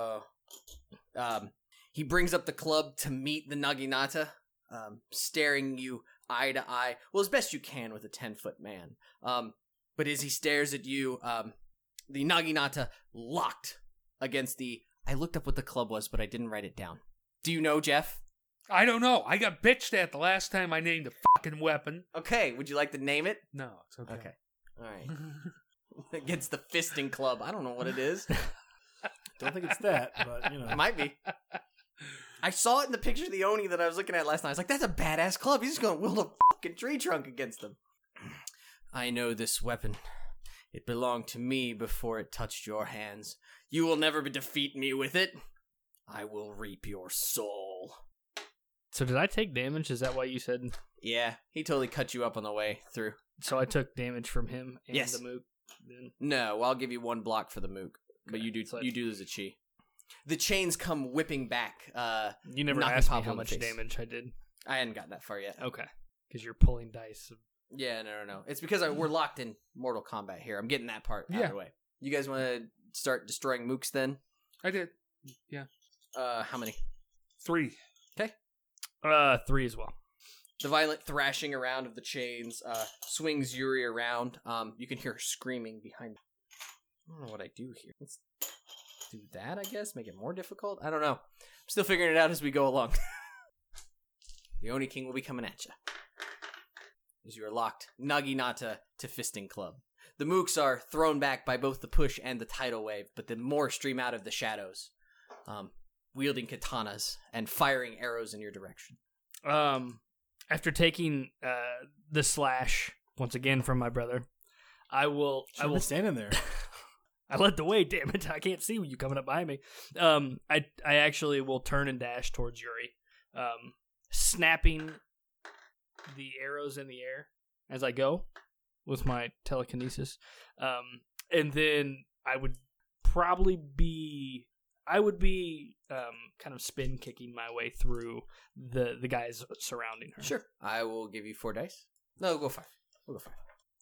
he brings up the club to meet the Naginata, staring you eye to eye. Well, as best you can with a 10-foot man. But as he stares at you, the Naginata locked against the... I looked up what the club was, but I didn't write it down. Do you know, Jeff? I don't know. I got bitched at the last time I named a fucking weapon. Okay, would you like to name it? No, it's okay. Okay. All right. Against the fisting club. I don't know what it is. Don't think it's that, but, you know. It might be. I saw it in the picture of the Oni that I was looking at last night. I was like, that's a badass club. He's just going to wield a fucking tree trunk against them. I know this weapon. It belonged to me before it touched your hands. You will never defeat me with it. I will reap your soul. So did I take damage? Is that why you said? Yeah, he totally cut you up on the way through. So I took damage from him and Yes. the mook. Then. No, I'll give you 1 block for the mook. But you do lose a chi. The chains come whipping back. You never knocking asked me Pablo how in the much face. damage I did. I hadn't gotten that far yet. Okay. Because you're pulling dice. Yeah, no. It's because we're locked in Mortal Kombat here. I'm getting that part out of the way. You guys want to start destroying mooks then? I did. Yeah. How many? 3. Okay. 3 as well. The violent thrashing around of the chains swings Yuri around. You can hear her screaming behind. I don't know what I do here. Let's do that, I guess. Make it more difficult. I don't know. I'm still figuring it out as we go along. The Oni King will be coming at you. As you are locked, Naginata to fisting club. The mooks are thrown back by both the push and the tidal wave, but the more stream out of the shadows, wielding katanas and firing arrows in your direction. After taking the slash once again from my brother, I will standing there. I led the way, damn it. I can't see you coming up behind me. I actually will turn and dash towards Yuri, snapping the arrows in the air as I go with my telekinesis. And then I would be kind of spin kicking my way through the guys surrounding her. Sure. I will give you 4 dice. No, go 5. We'll go 5.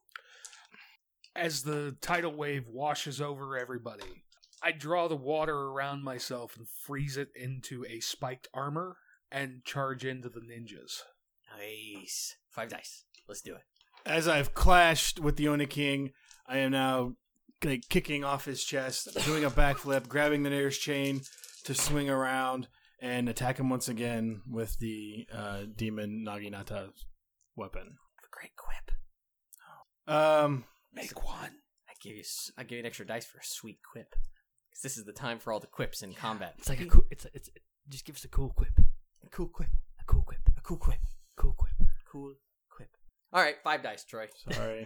As the tidal wave washes over everybody, I draw the water around myself and freeze it into a spiked armor and charge into the ninjas. Nice. 5 dice. Let's do it. As I've clashed with the Oni King, I am now kicking off his chest, doing a backflip, grabbing the nearest chain to swing around and attack him once again with the demon Naginata weapon. A great quip. Make one. I give you an extra dice for a sweet quip. Because this is the time for all the quips in combat. It's like a cool, it just gives a cool quip. A cool quip. A cool quip. A cool quip. Cool quip. Cool quip. All right, 5 dice, Troy. Sorry.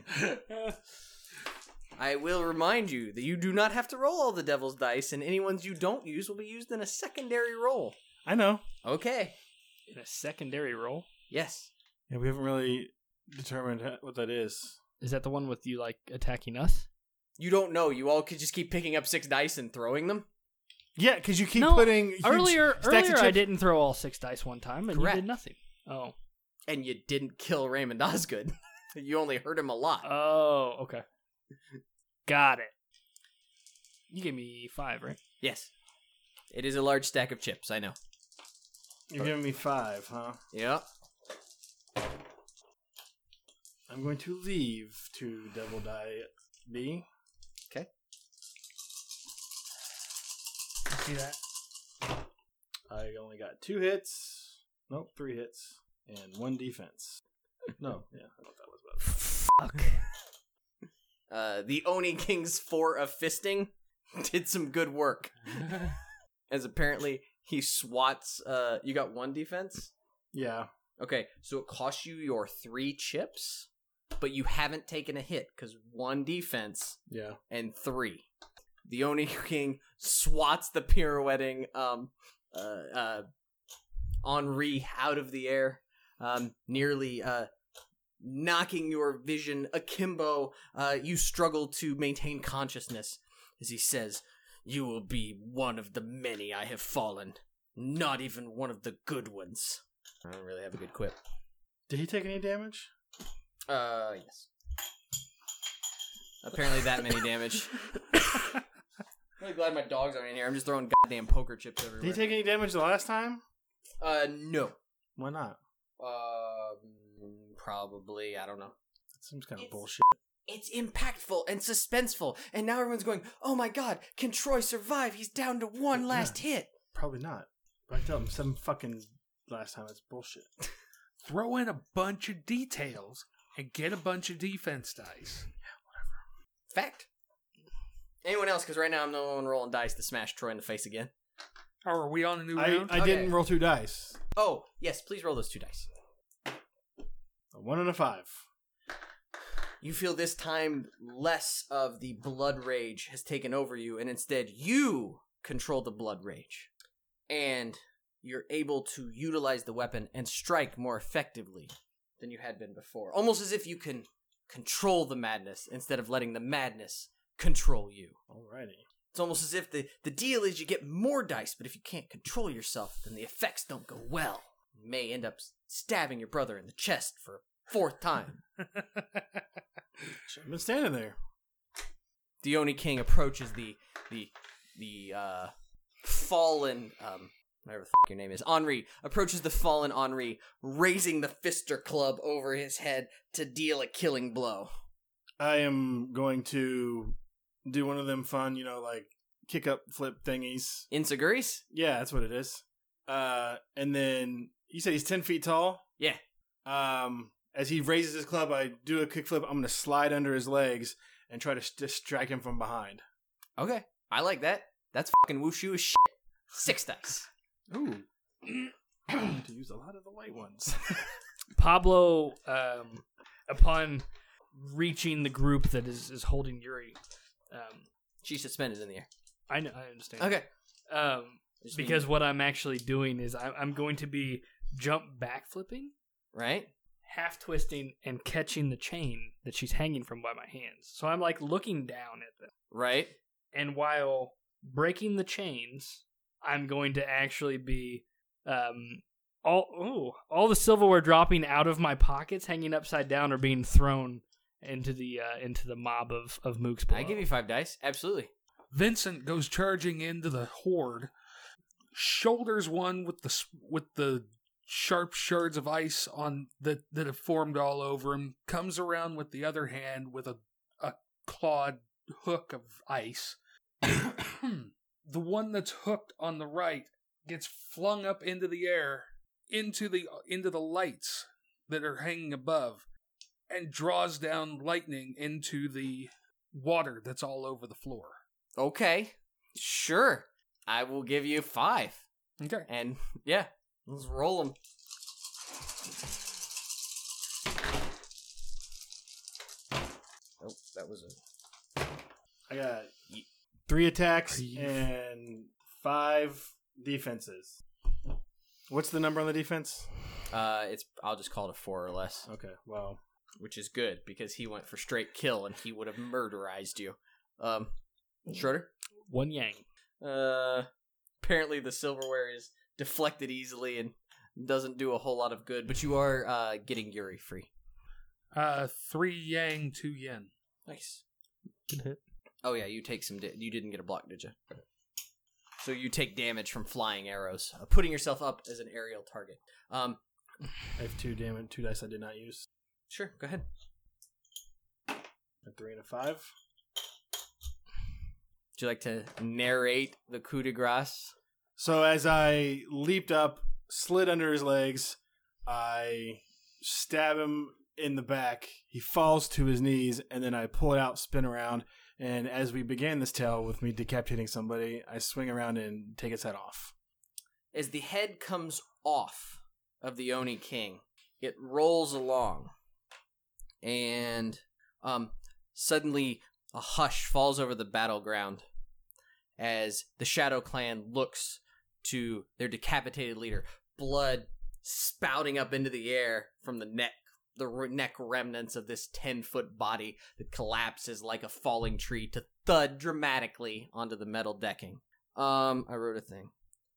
I will remind you that you do not have to roll all the devil's dice, and any ones you don't use will be used in a secondary roll. I know. Okay. In a secondary roll? Yes. Yeah, we haven't really determined what that is. Is that the one with you, like, attacking us? You don't know. You all could just keep picking up 6 dice and throwing them. Yeah, because you keep putting huge earlier stacks of chips. I didn't throw all 6 dice one time, and Correct. you did nothing. Oh. And you didn't kill Raymond Osgood. You only hurt him a lot. Oh, okay. Got it. You gave me 5, right? Yes. It is a large stack of chips, I know. You're giving me 5, huh? Yep. I'm going to leave to Devil Die B. Okay. See that? I only got 2 hits. Nope, 3 hits. And 1 defense. No, yeah, I thought that was about it. Fuck. The Oni King's 4 of fisting did some good work. As apparently he swats. You got 1 defense? Yeah. Okay, so it costs you your 3 chips, but you haven't taken a hit because 1 defense Yeah. and 3. The Oni King swats the pirouetting Henri out of the air, nearly knocking your vision akimbo. You struggle to maintain consciousness as he says, "You will be one of the many I have fallen, not even one of the good ones." I don't really have a good quip. Did he take any damage? Yes. Apparently that many damage. I'm really glad my dogs aren't in here. I'm just throwing goddamn poker chips everywhere. Did he take any damage the last time? No. Why not? Probably. I don't know. That seems kind of It's- bullshit. It's impactful and suspenseful, and now everyone's going, "Oh my god, can Troy survive? He's down to 1 last hit." Probably not. But I tell him 7 fucking last time. It's bullshit. Throw in a bunch of details and get a bunch of defense dice. Fact. Anyone else? Because right now I'm the one rolling dice to smash Troy in the face again. Oh, are we on a new I round? didn't roll 2 dice. Oh, yes, please roll those 2 dice. A 1 and a 5. You feel this time less of the blood rage has taken over you, and instead you control the blood rage. And you're able to utilize the weapon and strike more effectively than you had been before. Almost as if you can control the madness instead of letting the madness control you. Alrighty. It's almost as if the deal is you get more dice, but if you can't control yourself, then the effects don't go well. You may end up stabbing your brother in the chest for a 4th time. Should have been standing there. The Oni King approaches the fallen whatever the f*** your name is, Henri, approaches the fallen Henri, raising the fister club over his head to deal a killing blow. I am going to do one of them fun, like kick up flip thingies. Insiguri's? Yeah, that's what it is. And then you said he's 10 feet tall. Yeah. As he raises his club, I do a kickflip. I'm going to slide under his legs and try to just strike him from behind. Okay, I like that. That's fucking wushu as shit. 6 dice. Ooh. I need to use a lot of the white ones. Pablo, upon reaching the group that is holding Yuri, She's suspended in the air. I know, I understand. Okay. Because what I'm actually doing is I'm going to be jump backflipping, Right? half twisting, and catching the chain that she's hanging from by my hands. So I'm like looking down at them. Right? And while breaking the chains, I'm going to actually be all the silverware dropping out of my pockets, hanging upside down, or being thrown into the mob of mooks below. I give you 5 dice. Absolutely. Vincent goes charging into the horde, shoulders one with the sharp shards of ice on that have formed all over him, comes around with the other hand with a clawed hook of ice. The one that's hooked on the right gets flung up into the air, into the lights that are hanging above, and draws down lightning into the water that's all over the floor. Okay. Sure. I will give you 5. Okay. And, yeah. Let's roll them. Oh, that was I got 3 attacks and 5 defenses. What's the number on the defense? I'll just call it a 4 or less. Okay, well. Which is good, because he went for straight kill, and he would have murderized you. Schroeder? 1 yang. Apparently the silverware is deflected easily and doesn't do a whole lot of good, but you are getting Yuri free. 3 yang, 2 yen. Nice. Good hit. Oh yeah, you take some. You didn't get a block, did you? So you take damage from flying arrows, putting yourself up as an aerial target. I have 2 dice I did not use. Sure, go ahead. A 3 and a 5. Would you like to narrate the coup de grace? So as I leaped up, slid under his legs, I stab him in the back. He falls to his knees, and then I pull it out, spin around, And as we began this tale with me decapitating somebody, I swing around and take its head off. As the head comes off of the Oni King, it rolls along, and suddenly a hush falls over the battleground as the Shadow Clan looks to their decapitated leader, blood spouting up into the air from the neck remnants of this 10-foot body that collapses like a falling tree to thud dramatically onto the metal decking. I wrote a thing.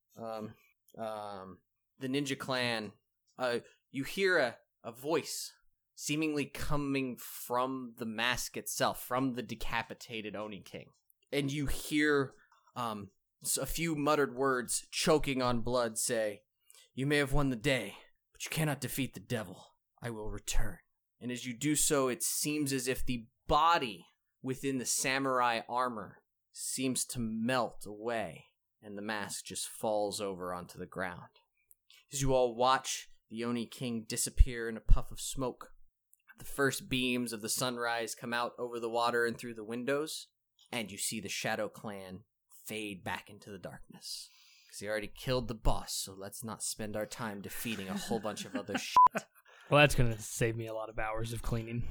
The Ninja Clan, you hear a voice seemingly coming from the mask itself, from the decapitated Oni King. And you hear a few muttered words choking on blood say, "You may have won the day, but you cannot defeat the devil. I will return." And as you do so, it seems as if the body within the samurai armor seems to melt away, and the mask just falls over onto the ground. As you all watch the Oni King disappear in a puff of smoke, the first beams of the sunrise come out over the water and through the windows, and you see the Shadow Clan fade back into the darkness. Because he already killed the boss, so let's not spend our time defeating a whole bunch of other shit. Well, that's going to save me a lot of hours of cleaning.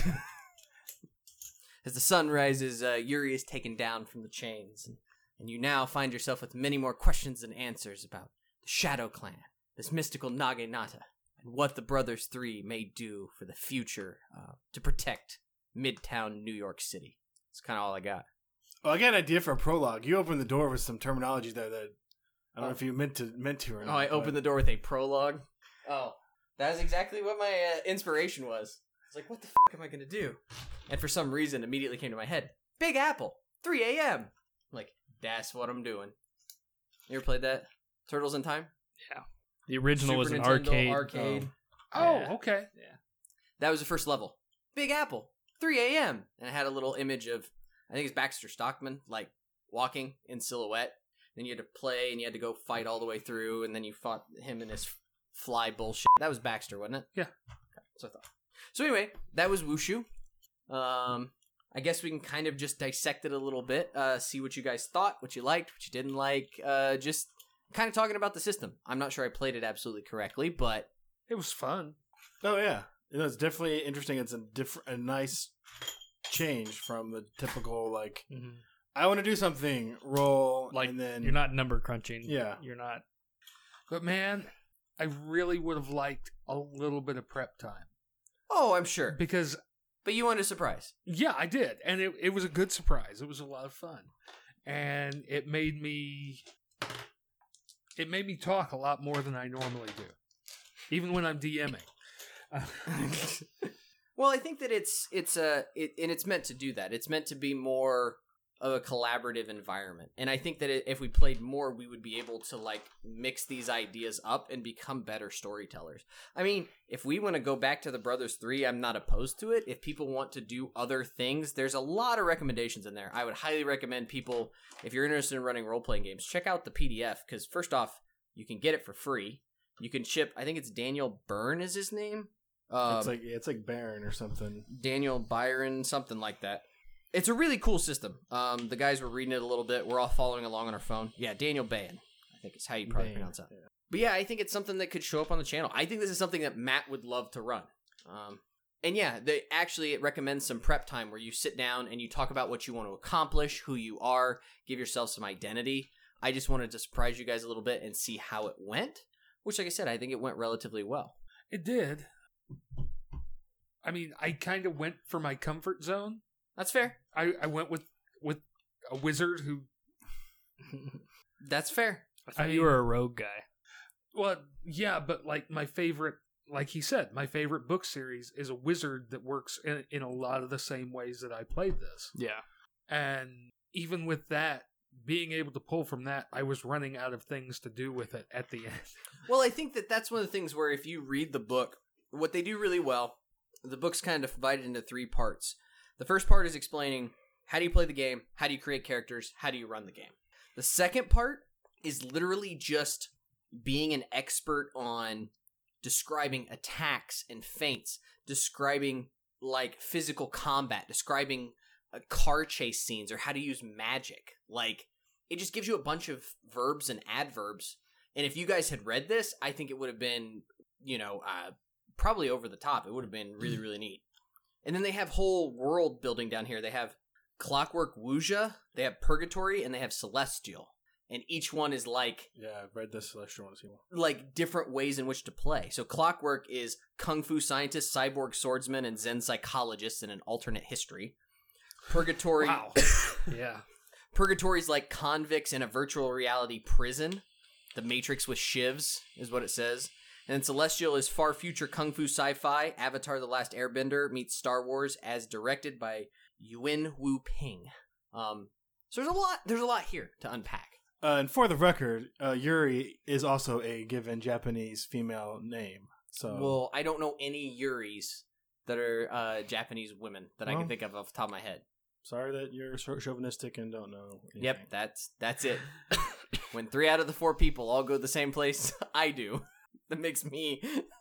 As the sun rises, Yuri is taken down from the chains, and you now find yourself with many more questions than answers about the Shadow Clan, this mystical Naginata, and what the Brothers 3 may do for the future to protect Midtown New York City. That's kind of all I got. Well, I got an idea for a prologue. You opened the door with some terminology there that I don't know if you meant to or not. Oh, I opened the door with a prologue? Oh, that is exactly what my inspiration was. I was like, what the fuck am I going to do? And for some reason, immediately came to my head, Big Apple, 3 a.m. I'm like, that's what I'm doing. You ever played that? Turtles in Time? Yeah. The original was an Nintendo arcade. Oh, Yeah. okay. Yeah. That was the first level. Big Apple, 3 a.m. And it had a little image of, I think it's Baxter Stockman, like, walking in silhouette. Then you had to play, and you had to go fight all the way through, and then you fought him in his fly bullshit. That was Baxter, wasn't it? Yeah. Okay, so I thought. So anyway, that was Wushu. I guess we can kind of just dissect it a little bit, see what you guys thought, what you liked, what you didn't like, just kind of talking about the system. I'm not sure I played it absolutely correctly, but It was fun. Oh yeah, it's definitely interesting. It's a nice change from the typical like I want to do something, roll, Like, and then you're not number crunching. Yeah. You're not. But man, I really would have liked a little bit of prep time. oh, I'm sure. Because, But you wanted a surprise. yeah, I did. And it was a good surprise. It was a lot of fun. And it made me talk a lot more than I normally do. Even when I'm DMing. Well, I think that it's meant to do that. It's meant to be more of a collaborative environment. And I think that if we played more, we would be able to like mix these ideas up and become better storytellers. I mean, if we want to go back to the Brothers 3, I'm not opposed to it. If people want to do other things, there's a lot of recommendations in there. I would highly recommend people, if you're interested in running role-playing games, check out the PDF, because first off, you can get it for free. You can ship, I think it's Daniel Byrne is his name. it's like Baron or something. Daniel Byron, something like that. It's a really cool system. The guys were reading it a little bit. We're all following along on our phone. Yeah, Daniel Bayan, I think is how you probably pronounce that. Yeah. But yeah, I think it's something that could show up on the channel. I think this is something that Matt would love to run. And yeah, it recommends some prep time where you sit down and you talk about what you want to accomplish, who you are, give yourself some identity. I just wanted to surprise you guys a little bit and see how it went, which, like I said, I think it went relatively well. It did. I mean, I kind of went for my comfort zone. That's fair. I went with a wizard who... That's fair. I thought I you mean- were a rogue guy. Well, yeah, but like my favorite, like he said, my favorite book series is a wizard that works in a lot of the same ways that I played this. Yeah. And even with that, being able to pull from that, I was running out of things to do with it at the end. Well, I think that that's one of the things where if you read the book, what they do really well, the book's kind of divided into 3 parts. The first part is explaining how do you play the game, how do you create characters, how do you run the game. The second part is literally just being an expert on describing attacks and feints, describing like physical combat, describing car chase scenes or how to use magic. Like, it just gives you a bunch of verbs and adverbs. And if you guys had read this, I think it would have been, probably over the top. It would have been really, really neat. And then they have whole world building down here. They have Clockwork Wuxia, they have Purgatory, and they have Celestial. And each one is like... Yeah, I've read the Celestial one. Like, different ways in which to play. So Clockwork is kung fu scientist, cyborg swordsman, and Zen psychologist in an alternate history. Purgatory... Wow. Yeah. Purgatory's like convicts in a virtual reality prison. The Matrix with shivs is what it says. And Celestial is far future kung fu sci-fi. Avatar: The Last Airbender meets Star Wars as directed by Yuen Wu Ping. So there's a lot here to unpack. And for the record, Yuri is also a given Japanese female name. So Well, I don't know any Yuris that are Japanese women that I can think of off the top of my head. Sorry that you're chauvinistic and don't know anything. Yep, that's it. When 3 out of the 4 people all go the same place, I do. That makes me...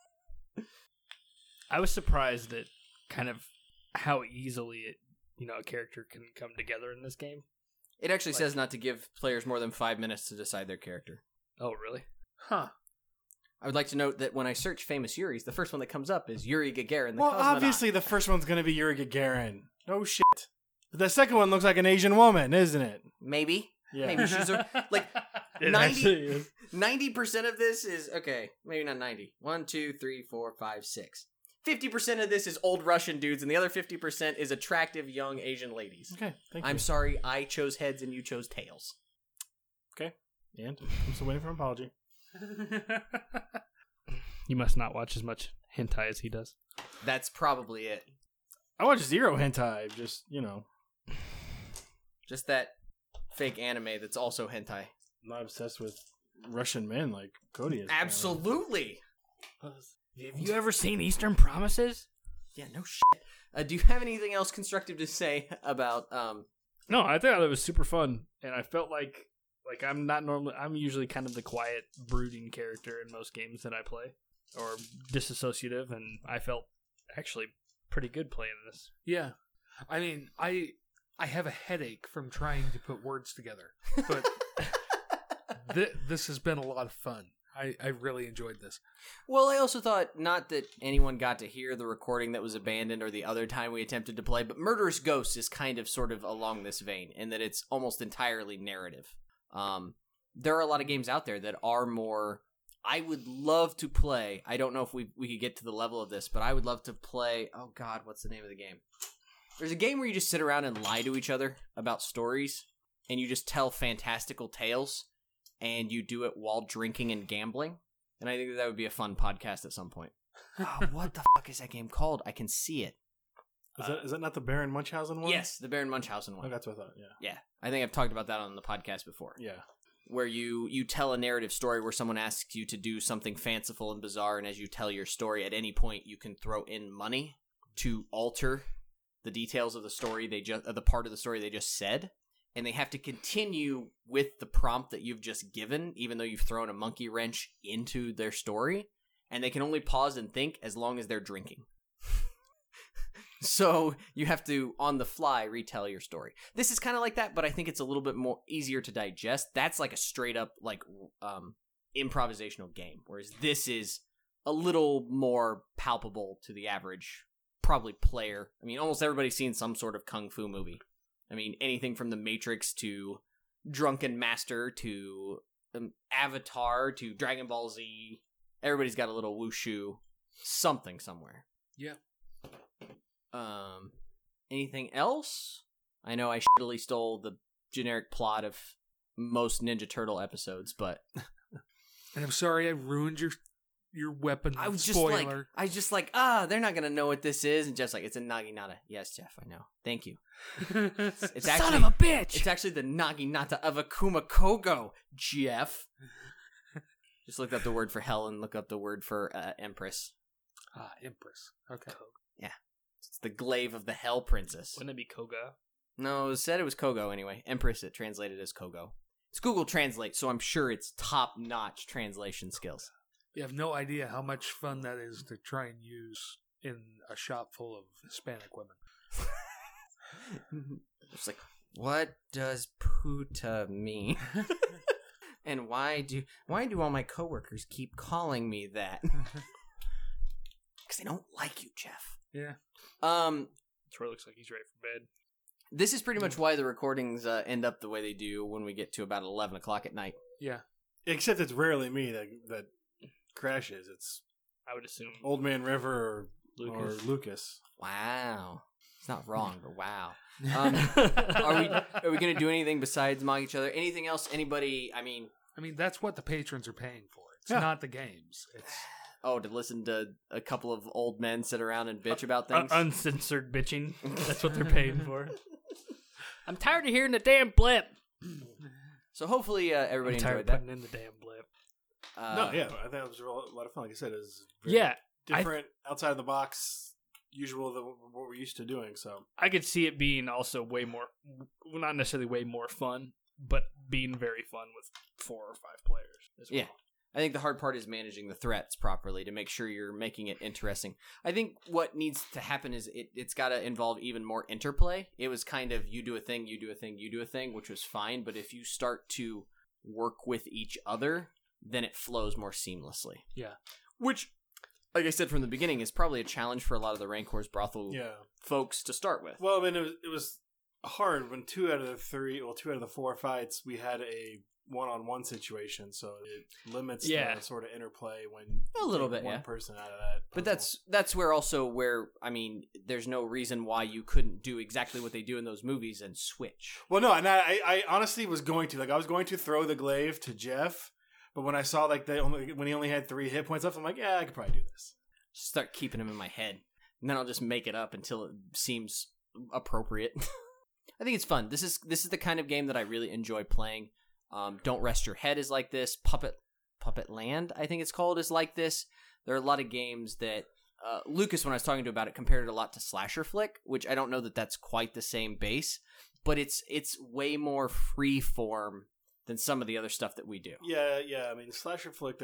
I was surprised at kind of how easily a character can come together in this game. It actually says not to give players more than 5 minutes to decide their character. Oh, really? Huh. I would like to note that when I search famous Yuris, the first one that comes up is Yuri Gagarin, the Well, cosmonaut. obviously the first one's going to be Yuri Gagarin. No shit. But the second one looks like an Asian woman, isn't it? Maybe. Yeah. Maybe she's like It 90% of this is okay. Maybe not 90. 1, 2, 3, 4, 5, 6. 50% of this is old Russian dudes, and the other 50% is attractive young Asian ladies. Okay, thank you. I'm sorry, I chose heads and you chose tails. Okay, and I'm still waiting for an apology. You must not watch as much hentai as he does. That's probably it. I watch zero hentai, just, Just that fake anime that's also hentai. I'm not obsessed with Russian men like Cody is. Absolutely. Have you ever seen Eastern Promises? Yeah, no shit. Do you have anything else constructive to say about No, I thought it was super fun, and I felt like I'm usually kind of the quiet, brooding character in most games that I play, or disassociative, and I felt actually pretty good playing this. Yeah. I mean, I have a headache from trying to put words together, but this has been a lot of fun. I really enjoyed this. Well, I also thought, not that anyone got to hear the recording that was abandoned or the other time we attempted to play, but Murderous Ghosts is kind of sort of along this vein, in that it's almost entirely narrative. There are a lot of games out there that are more... I would love to play... I don't know if we could get to the level of this, but I would love to play... Oh god, what's the name of the game? There's a game where you just sit around and lie to each other about stories, and you just tell fantastical tales, and you do it while drinking and gambling. And I think that would be a fun podcast at some point. Oh, what the fuck is that game called? I can see it. Is that not the Baron Munchausen one? Yes, the Baron Munchausen one. Oh, that's what I thought, yeah. Yeah, I think I've talked about that on the podcast before. Yeah. Where you tell a narrative story where someone asks you to do something fanciful and bizarre, and as you tell your story, at any point you can throw in money to alter the details of the story the part of the story they just said, and they have to continue with the prompt that you've just given, even though you've thrown a monkey wrench into their story, and they can only pause and think as long as they're drinking. So you have to, on the fly, retell your story. This is kind of like that, but I think it's a little bit more easier to digest. That's like a straight up improvisational game, whereas this is a little more palpable to the average probably player. I mean, almost everybody's seen some sort of kung fu movie. I mean, anything from The Matrix to Drunken Master to Avatar to Dragon Ball Z. Everybody's got a little wushu something somewhere. Yeah. Anything else? I know I shittily stole the generic plot of most Ninja Turtle episodes, but And I'm sorry I ruined your weapon I was spoiler. just like, they're not gonna know what this is, and Jeff's like, it's a naginata. Yes, Jeff, I know. Thank you. It's actually, Son of a bitch! It's actually the naginata of Akuma Kogo, Jeff. Just look up the word for hell and look up the word for Empress. Empress. Okay. Yeah. It's the glaive of the Hell Princess. Wouldn't it be Koga? No, it said it was Kogo anyway. Empress, it translated as Kogo. It's Google Translate, so I'm sure it's top-notch translation skills. You have no idea how much fun that is to try and use in a shop full of Hispanic women. It's like, what does puta mean? And why do all my coworkers keep calling me that? Because they don't like you, Jeff. Yeah. Troy looks like he's ready for bed. This is pretty much why the recordings end up the way they do when we get to about 11 o'clock at night. Yeah. Except it's rarely me that crashes. It's I would assume. Old Man River or Lucas. Lucas. Wow. It's not wrong, but wow. Are we going to do anything besides mock each other? Anything else? Anybody? I mean, that's what the patrons are paying for. It's Yeah. not the games. It's to listen to a couple of old men sit around and bitch about things? Uncensored bitching. That's what they're paying for. I'm tired of hearing the damn blip. So hopefully everybody I'm tired enjoyed of that. putting in the damn blip. No, yeah, I think it was a lot of fun. Like I said, it was Yeah, different, outside of the box, usual than what we're used to doing. So I could see it being also way more, well, not necessarily way more fun, but being very fun with 4 or 5 players as well. Yeah. I think the hard part is managing the threats properly to make sure you're making it interesting. I think what needs to happen is it's got to involve even more interplay. It was kind of you do a thing, you do a thing, you do a thing, which was fine. But if you start to work with each other, then it flows more seamlessly. yeah. Which, like I said from the beginning, is probably a challenge for a lot of the Rancor's brothel folks to start with. Well, I mean, it was hard when 2 out of the 4 fights we had a one-on-one situation, so it limits the sort of interplay when A little you take bit, one yeah. person out of that. But puzzle. that's where I mean, there's no reason why you couldn't do exactly what they do in those movies and switch. Well, no, and I honestly was going to throw the glaive to Jeff, but when I saw when he only had 3 hit points left, I'm like, yeah, I could probably do this. Start keeping him in my head, and then I'll just make it up until it seems appropriate. I think it's fun. This is the kind of game that I really enjoy playing. Don't Rest Your Head is like this. Puppet Land, I think it's called, is like this. There are a lot of games that Lucas, when I was talking to about it, compared it a lot to Slasher Flick, which I don't know that that's quite the same base, but it's way more free form than some of the other stuff that we do. Yeah. I mean, Slasher Flick,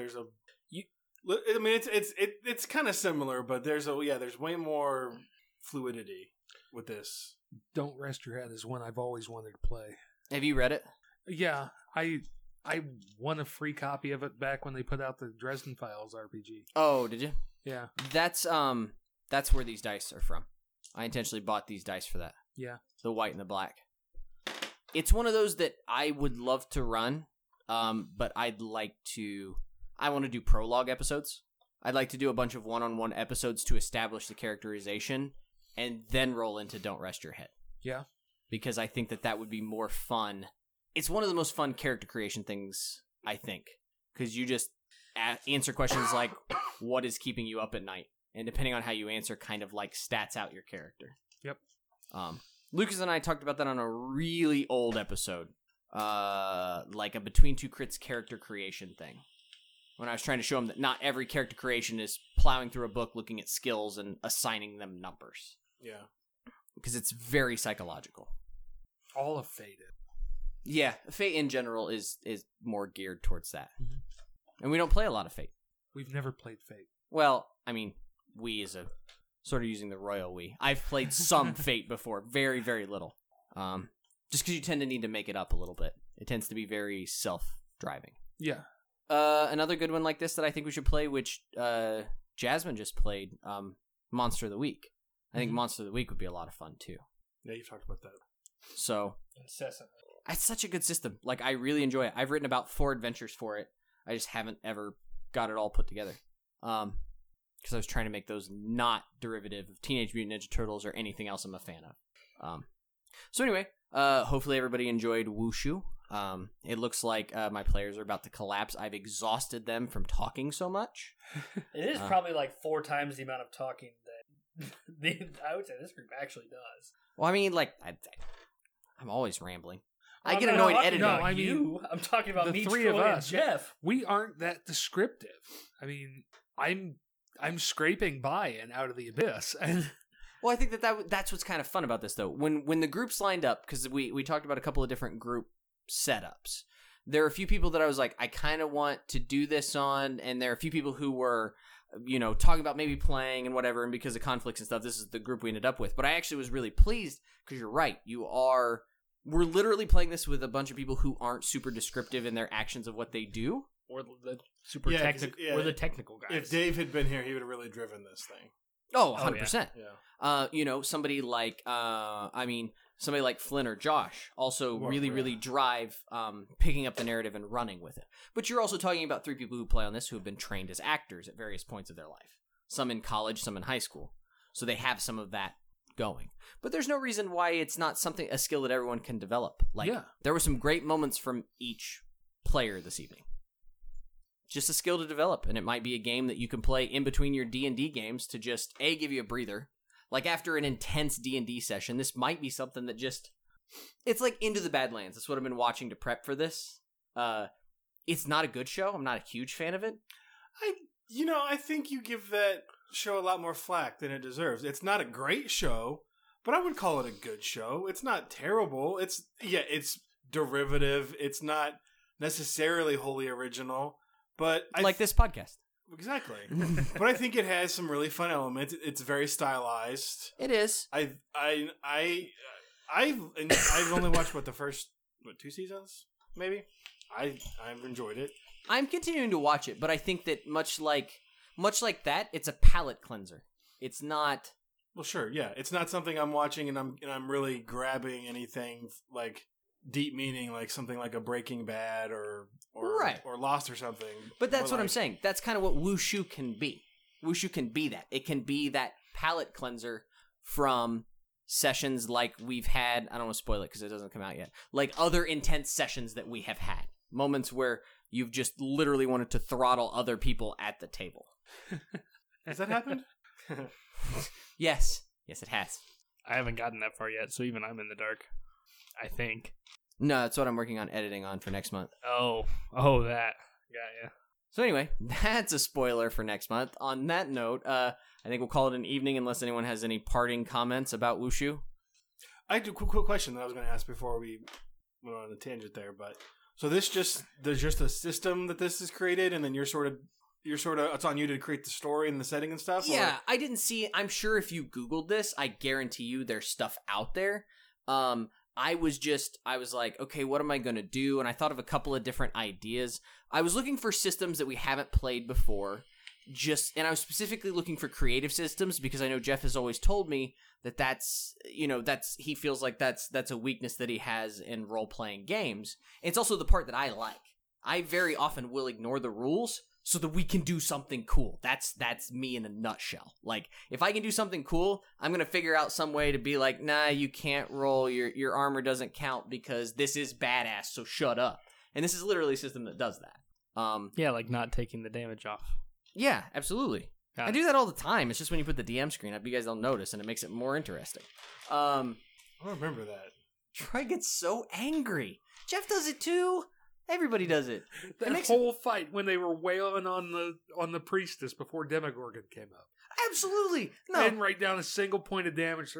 it's kind of similar, but there's way more fluidity with this. Don't Rest Your Head is one I've always wanted to play. Have you read it? Yeah, I won a free copy of it back when they put out the Dresden Files RPG. Oh, did you? Yeah. That's where these dice are from. I intentionally bought these dice for that. Yeah. The white and the black. It's one of those that I would love to run, but I want to do prologue episodes. I'd like to do a bunch of one-on-one episodes to establish the characterization and then roll into Don't Rest Your Head. Yeah. Because I think that would be more fun. It's one of the most fun character creation things, I think. Because you just answer questions like, what is keeping you up at night? And depending on how you answer, kind of like stats out your character. Yep. Lucas and I talked about that on a really old episode. Like a Between Two Crits character creation thing. When I was trying to show him that not every character creation is plowing through a book, looking at skills, and assigning them numbers. Yeah. Because it's very psychological. All of Fate. Yeah, Fate in general is more geared towards that. Mm-hmm. And we don't play a lot of Fate. We've never played Fate. Well, I mean, we is a sort of using the royal we. I've played some Fate before, very, very little. Just because you tend to need to make it up a little bit. It tends to be very self-driving. Yeah. Another good one like this that I think we should play, which Jasmine just played, Monster of the Week. I think Monster of the Week would be a lot of fun, too. Yeah, you've talked about that. So, Incessantly. it's such a good system. Like, I really enjoy it. I've written about 4 adventures for it. I just haven't ever got it all put together. Because I was trying to make those not derivative of Teenage Mutant Ninja Turtles or anything else I'm a fan of. So anyway, hopefully everybody enjoyed Wushu. It looks like my players are about to collapse. I've exhausted them from talking so much. It is probably like 4 times the amount of talking that I would say this group actually does. Well, I mean, like, I'm always rambling. I get annoyed editing. No, I mean, you. I'm talking about the me, 3 Troy, of us. and Jeff. We aren't that descriptive. I mean, I'm scraping by and out of the abyss. And Well, I think that's what's kind of fun about this, though. When the groups lined up, because we talked about a couple of different group setups. There are a few people that I was like, I kind of want to do this on, and there are a few people who were talking about maybe playing and whatever, and because of conflicts and stuff, this is the group we ended up with. But I actually was really pleased because you're right. We're literally playing this with a bunch of people who aren't super descriptive in their actions of what they do. Or the super technical, or the technical guys. If Dave had been here, he would have really driven this thing. Oh, 100%. Yeah. Somebody like, somebody like Flynn or Josh also really drive picking up the narrative and running with it. But you're also talking about 3 people who play on this who have been trained as actors at various points of their life. Some in college, some in high school. So they have some of that going. But there's no reason why it's not a skill that everyone can develop. There were some great moments from each player this evening. Just a skill to develop, and it might be a game that you can play in between your D&D games to just, give you a breather. Like, after an intense D&D session, this might be something that just... It's like Into the Badlands. That's what I've been watching to prep for this. It's not a good show. I'm not a huge fan of it. I think you give that show a lot more flack than it deserves. It's not a great show, but I would call it a good show. It's not terrible. It's derivative. It's not necessarily wholly original. But this podcast. Exactly. But I think it has some really fun elements. It's very stylized. It is. I've only watched the first 2 seasons, maybe. I've enjoyed it. I'm continuing to watch it, but I think that much like that, it's a palate cleanser. It's not. Well, sure, yeah. It's not something I'm watching and I'm really grabbing anything like deep meaning, like something like a Breaking Bad or Lost or something. But that's what I'm saying. That's kind of what Wushu can be. Wushu can be that. It can be that palate cleanser from sessions like we've had. I don't want to spoil it because it doesn't come out yet. Like other intense sessions that we have had. Moments where you've just literally wanted to throttle other people at the table. Has that happened? Yes. Yes, it has. I haven't gotten that far yet, so even I'm in the dark. I think. No, that's what I'm working on editing on for next month. Oh, that. Got ya. So anyway, that's a spoiler for next month. On that note, I think we'll call it an evening unless anyone has any parting comments about Wushu. I do a quick question that I was going to ask before we went on a tangent there. But so there's just a system that this is created, and then you're sort of it's on you to create the story and the setting and stuff. Yeah, I didn't see it. I'm sure if you Googled this, I guarantee you there's stuff out there. I was like, okay, what am I going to do? And I thought of a couple of different ideas. I was looking for systems that we haven't played before. And I was specifically looking for creative systems because I know Jeff has always told me that's he feels like that's a weakness that he has in role-playing games. And it's also the part that I like. I very often will ignore the rules so that we can do something cool. That's me in a nutshell. Like, if I can do something cool, I'm going to figure out some way to be like, nah, you can't roll, your armor doesn't count because this is badass, so shut up. And this is literally a system that does that. Yeah, like not taking the damage off. Yeah, absolutely. I do that all the time. It's just when you put the DM screen up, you guys don't notice, and it makes it more interesting. I don't remember that. Troy gets so angry. Jeff does it too. Everybody does it. That whole fight when they were wailing on the priestess before Demogorgon came up. Absolutely. No. They didn't write down a single point of damage.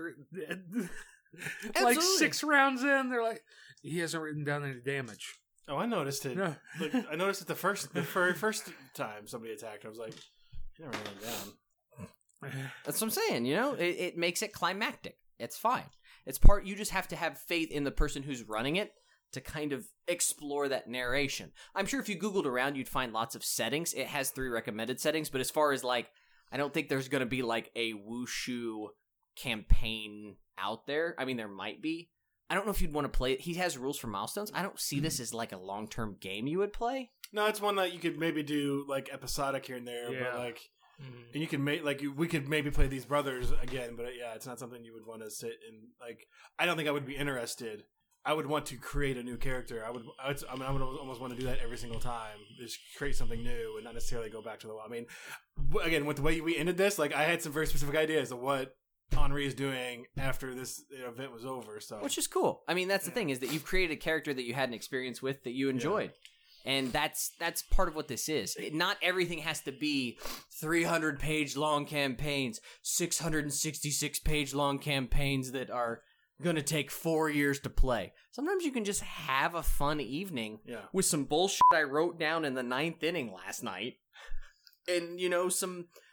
Like 6 rounds in, they're like, he hasn't written down any damage. Oh, I noticed it. Yeah. Look, I noticed it the very first time somebody attacked. I was like, he never wrote it down. That's what I'm saying. It makes it climactic. It's fine. You just have to have faith in the person who's running it to kind of explore that narration. I'm sure if you Googled around, you'd find lots of settings. It has 3 recommended settings, but as far as I don't think there's going to be a Wushu campaign out there. I mean, there might be. I don't know if you'd want to play it. He has rules for milestones. I don't see this as a long-term game you would play. No, it's one that you could maybe do episodic here and there, yeah. But and you can make we could maybe play these brothers again, but yeah, it's not something you would want to sit and I don't think I would be interested. I would want to create a new character. I would almost want to do that every single time. Just create something new and not necessarily go back to the. I mean, again, with the way we ended this, I had some very specific ideas of what Henri is doing after this event was over. So, which is cool. I mean, that's the thing is that you've created a character that you had an experience with that you enjoyed, and that's part of what this is. Not everything has to be 300-page long campaigns, 666-page long campaigns that are going to take 4 years to play. Sometimes you can just have a fun evening with some bullshit I wrote down in the 9th inning last night, and some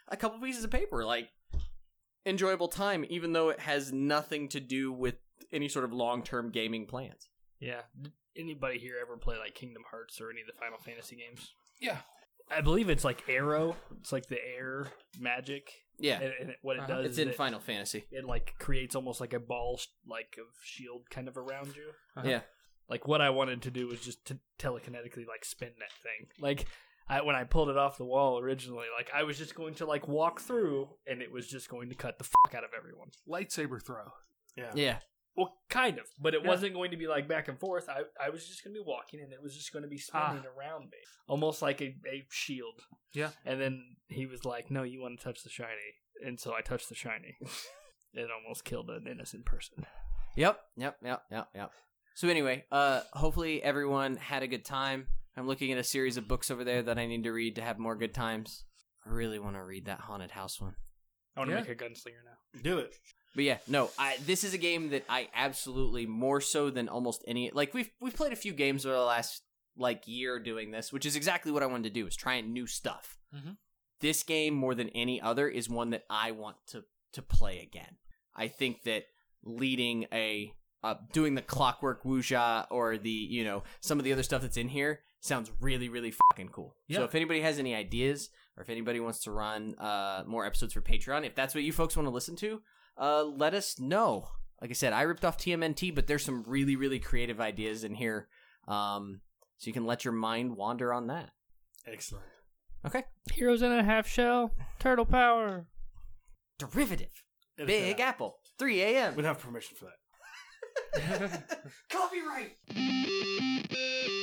a couple pieces of paper. Like, enjoyable time, even though it has nothing to do with any sort of long-term gaming plans. Yeah. Did anybody here ever play like Kingdom Hearts or any of the Final Fantasy games? Yeah. I believe it's like Arrow. It's like the air magic. Yeah. And what it does It's is in Final Fantasy. it like creates almost like a ball like of shield kind of around you. Yeah. Like what I wanted to do was just to telekinetically like spin that thing. Like when I pulled it off the wall originally, like I was just going to like walk through and it was just going to cut the fuck out of everyone. Lightsaber throw. Yeah. Well, kind of, but it wasn't going to be like back and forth. I was just going to be walking, and it was just going to be spinning around me, almost like a shield. Yeah. And then he was like, "No, you want to touch the shiny," and so I touched the shiny. It almost killed an innocent person. Yep. So anyway, hopefully everyone had a good time. I'm looking at a series of books over there that I need to read to have more good times. I really want to read that haunted house one. I want to make a gunslinger now. Do it. But yeah, no, this is a game that I absolutely, more so than almost any, like we've played a few games over the last like year doing this, which is exactly what I wanted to do, is trying new stuff. Mm-hmm. This game, more than any other, is one that I want to play again. I think that leading doing the Clockwork Wuxia or the, some of the other stuff that's in here sounds really, really fucking cool. Yeah. So if anybody has any ideas, or if anybody wants to run more episodes for Patreon, if that's what you folks want to listen to, let us know. Like I said, I ripped off TMNT, but there's some really, really creative ideas in here. So you can let your mind wander on that. Excellent. Okay. Heroes in a half shell, turtle power. Derivative. Big Apple. 3 a.m. We don't have permission for that. Copyright.